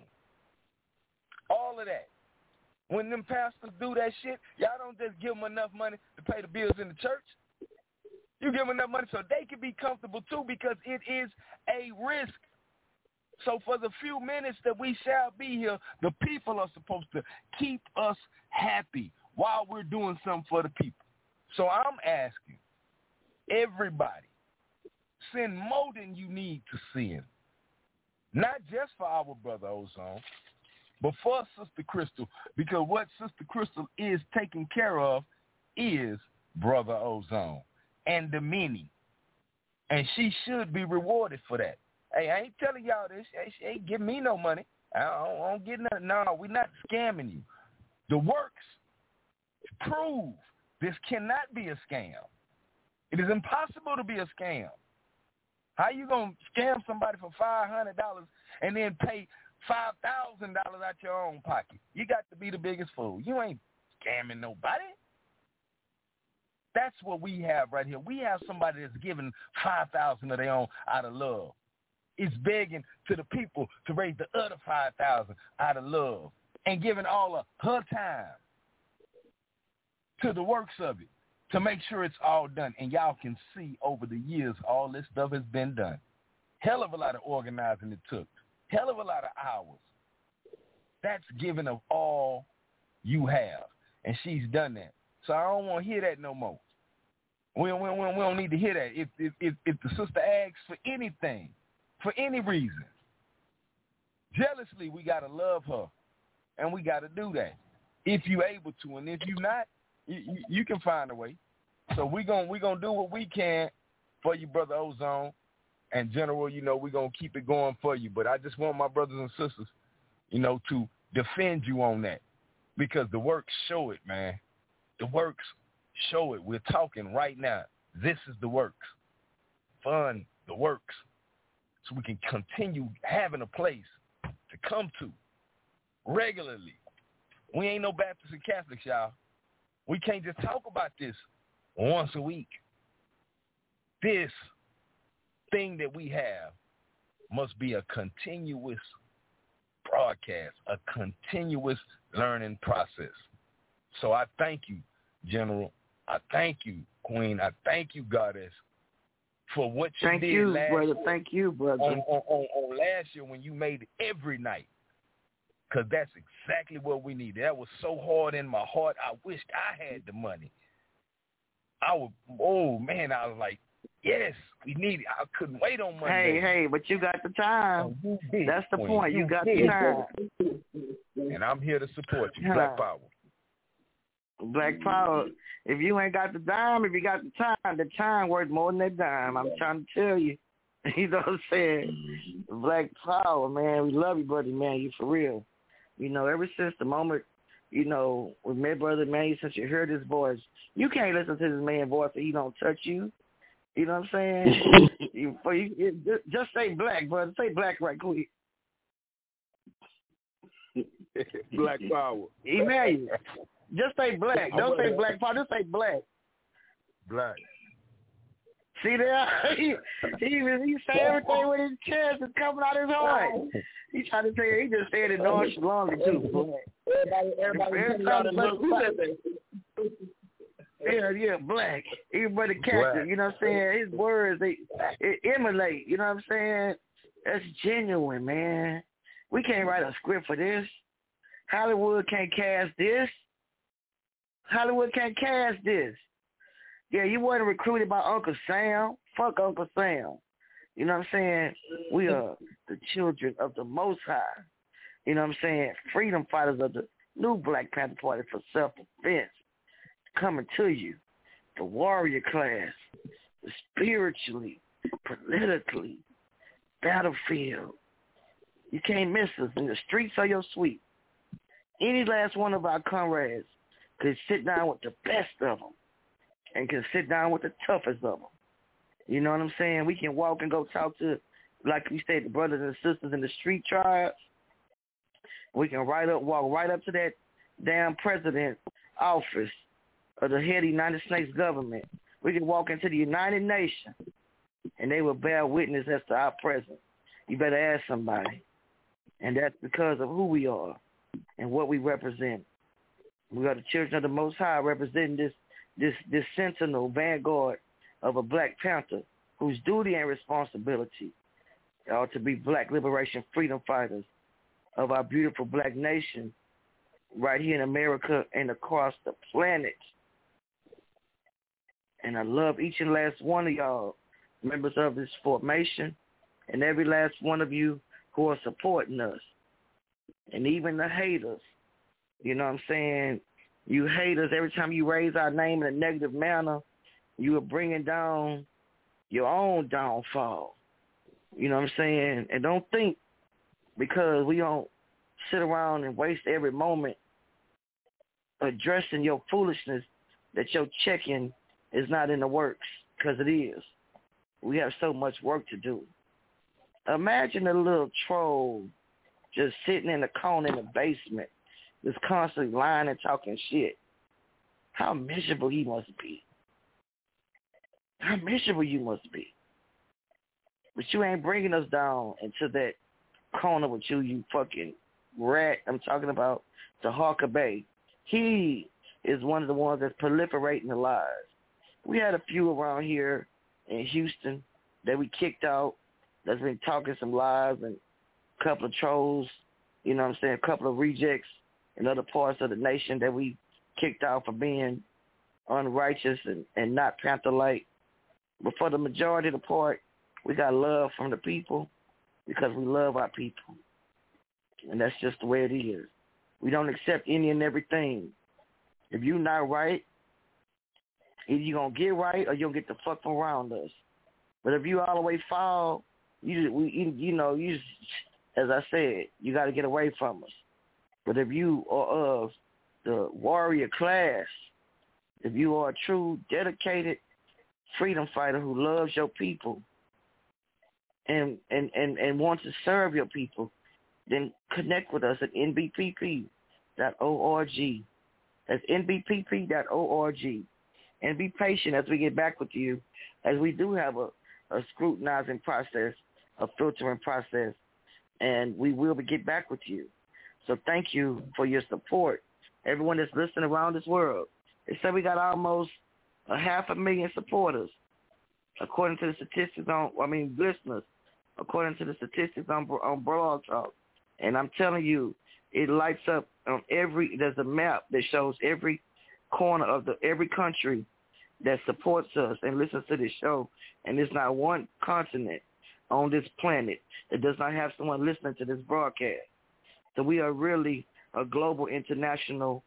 all of that. When them pastors do that shit, y'all don't just give them enough money to pay the bills in the church. You give them enough money so they can be comfortable too, because it is a risk. So for the few minutes that we shall be here, the people are supposed to keep us happy while we're doing something for the people. So I'm asking everybody, send more than you need to send. Not just for our brother Ozone, but for Sister Crystal, because what Sister Crystal is taking care of is Brother Ozone and the many. And she should be rewarded for that. Hey, I ain't telling y'all this. She ain't giving me no money. I don't get nothing. No, we're not scamming you. The works prove this cannot be a scam. It is impossible to be a scam. How you going to scam somebody for $500 and then pay $5,000 out your own pocket? You got to be the biggest fool. You ain't scamming nobody. That's what we have right here. We have somebody that's giving $5,000 of their own out of love. It's begging to the people to raise the other $5,000 out of love and giving all of her time to the works of it to make sure it's all done. And y'all can see over the years all this stuff has been done. Hell of a lot of organizing it took. Hell of a lot of hours. That's giving of all you have. And she's done that. So I don't want to hear that no more. We don't need to hear that. If the sister asks for anything, for any reason, jealously, we got to love her. And we got to do that if you're able to. And if you're not, you can find a way. So we're gonna do what we can for you, Brother Ozone. And General, we're going to keep it going for you. But I just want my brothers and sisters, to defend you on that. Because the works show it, man. The works show it. We're talking right now. This is the works. Fund the works. So we can continue having a place to come to regularly. We ain't no Baptists and Catholics, y'all. We can't just talk about this once a week. This thing that we have must be a continuous broadcast, a continuous learning process. So I thank you, General. I thank you, Queen. I thank you, Goddess, for what you did last year. Thank you, brother. On last year when you made it every night. Because that's exactly what we needed. That was so hard in my heart. I wished I had the money. I was like, yes, we need it. I couldn't wait on Monday. Hey, but you got the time. That's the point. You got the time. And I'm here to support you. Black Power. Black Power. If you ain't got the dime, if you got the time worth more than that dime. I'm trying to tell you. You know what I'm saying? Black Power, man. We love you, buddy, man. You for real. Ever since the moment, with my brother, man, since you heard his voice, you can't listen to this man's voice and he don't touch you. You know what I'm saying? Just say black, brother. Say black right quick. Black Power. Emmanuel. Just say black. Don't say Black Power. Just say black. Black. See there? He say everything with his chest is coming out his heart. He trying to tell you, he just said it nonchalantly too. Yeah, black. Everybody catch it. You know what I'm saying? His words, they emulate. You know what I'm saying? That's genuine, man. We can't write a script for this. Hollywood can't cast this. Hollywood can't cast this. Yeah, you wasn't recruited by Uncle Sam. Fuck Uncle Sam. You know what I'm saying? We are the children of the Most High. You know what I'm saying? Freedom fighters of the new Black Panther Party for self-defense. Coming to you. The warrior class. The spiritually politically, battlefield. You can't miss us. And the streets are your suite. Any last one of our comrades could sit down with the best of them and can sit down with the toughest of them. You know what I'm saying? We can walk and go talk to, like we said, the brothers and sisters in the street tribes. We can walk right up to that damn president office of the head of the United States government. We can walk into the United Nations, and they will bear witness as to our presence. You better ask somebody. And that's because of who we are and what we represent. We are the children of the Most High, representing this sentinel vanguard of a Black Panther whose duty and responsibility are to be Black liberation freedom fighters of our beautiful Black nation right here in America and across the planet. And I love each and last one of y'all, members of this formation, and every last one of you who are supporting us. And even the haters, you know what I'm saying? You haters, every time you raise our name in a negative manner, you are bringing down your own downfall. You know what I'm saying? And don't think because we don't sit around and waste every moment addressing your foolishness that your check-in is not in the works, because it is. We have so much work to do. Imagine a little troll just sitting in the corner in the basement, just constantly lying and talking shit. How miserable he must be. How miserable you must be. But you ain't bringing us down into that corner with you fucking rat. I'm talking about the Hawker Bay. He is one of the ones that's proliferating the lies. We had a few around here in Houston that we kicked out that's been talking some lies, and a couple of trolls, you know what I'm saying, a couple of rejects in other parts of the nation that we kicked out for being unrighteous and not Panther-like. But for the majority of the part, we got love from the people because we love our people. And that's just the way it is. We don't accept any and everything. If you're not right, either you're going to get right or you'll get the fuck from around us. But if you all the way foul, as I said, you got to get away from us. But if you are of the warrior class, if you are a true, dedicated freedom fighter who loves your people and wants to serve your people, then connect with us at nbpp.org. That's nbpp.org. And be patient as we get back with you, as we do have a scrutinizing process, a filtering process, and we will get back with you. So thank you for your support. Everyone that's listening around this world. They said we got almost 500,000 supporters, according to the statistics listeners, according to the statistics on Blog Talk. And I'm telling you, it lights up on there's a map that shows every corner of every country that supports us and listens to this show. And there's not one continent on this planet that does not have someone listening to this broadcast. So we are really a global international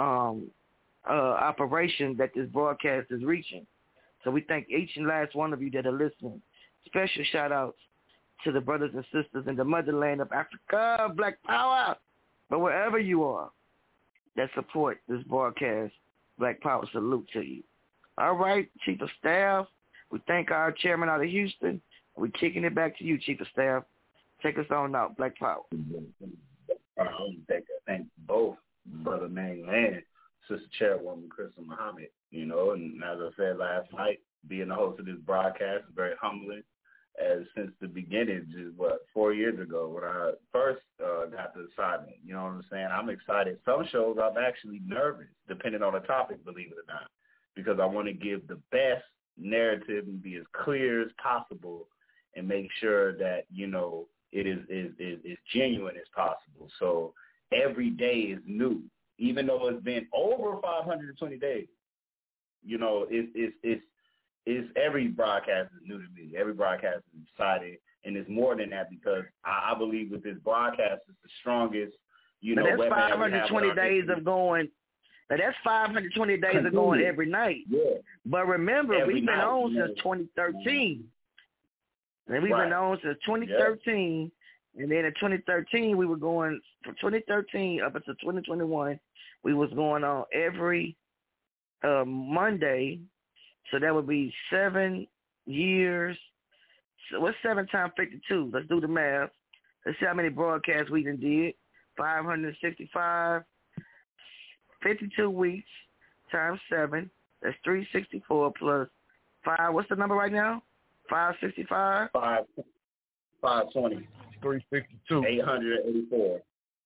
operation that this broadcast is reaching. So we thank each and last one of you that are listening. Special shout outs to the brothers and sisters in the motherland of Africa, Black Power. But wherever you are that support this broadcast, Black Power, salute to you. All right, Chief of Staff, we thank our chairman out of Houston. We're kicking it back to you, Chief of Staff. Take us on out, Black Power. I thank both Brother Manuel and Sister Chairwoman Crystal Muhammad, and as I said last night, being the host of this broadcast is very humbling. As since the beginning, just 4 years ago when I first got the assignment, you know what I'm saying? I'm excited. Some shows I'm actually nervous, depending on the topic, believe it or not, because I want to give the best narrative and be as clear as possible and make sure that, it is genuine as possible. So every day is new, even though it's been over 520 days. It's every broadcast is new to me. Every broadcast is exciting, and it's more than that because I believe with this broadcast, it's the strongest. But that's 520 days of going. Now that's 520 days of going every night. Yeah. But remember, we've been on since 2013. And we've been on since 2013. And then in 2013, we were going, from 2013 up until 2021, we was going on every Monday. So that would be 7 years. So what's 7 times 52? Let's do the math. Let's see how many broadcasts we done did. 565, 52 weeks times 7. That's 364 plus 5. What's the number right now? 565? 520. 362. 884.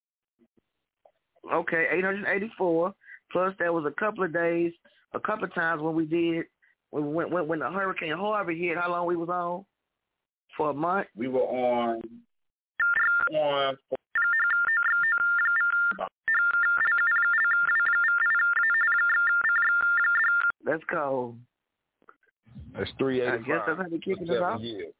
Okay, 884. Plus there was a couple of days, a couple of times when we did, when the Hurricane Harvey hit, how long we was on? For a month? We were on That's cold. That's 385. I guess that's how they kicking us off. Years.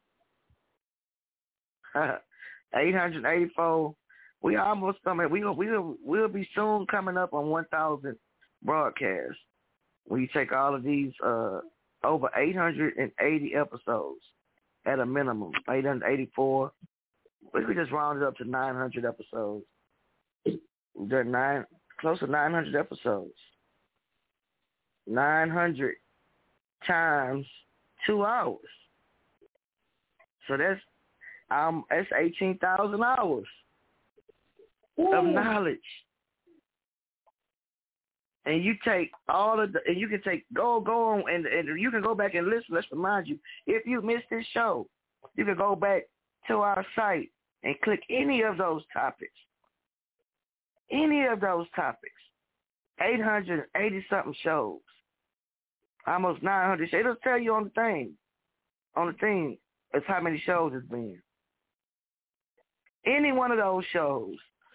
884. We almost coming. We'll be soon coming up on 1,000 broadcasts. When you take all of these over 880 episodes at a minimum, 884. We could just round it up to 900 episodes. We've done close to 900 episodes. 900 times 2 hours. So that's 18,000 hours of knowledge. And you take all of and you can take go on and you can go back and listen. Let's remind you, if you missed this show, you can go back to our site and click any of those topics. Any of those topics. 880 something shows. Almost 900 shows. It'll tell you on the thing. On the thing, it's how many shows it's been. Any one of those shows,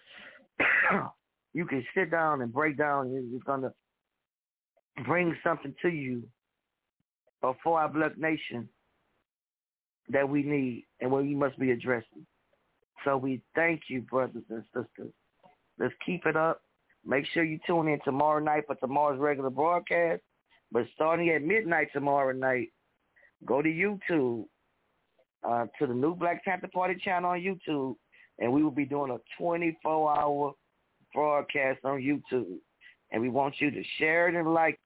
you can sit down and break down. It's going to bring something to you for our Black nation that we need and what we must be addressing. So we thank you, brothers and sisters. Let's keep it up. Make sure you tune in tomorrow night for tomorrow's regular broadcast. But starting at midnight tomorrow night, go to YouTube, to the new Black Panther Party channel on YouTube, and we will be doing a 24-hour broadcast on YouTube. And we want you to share it and like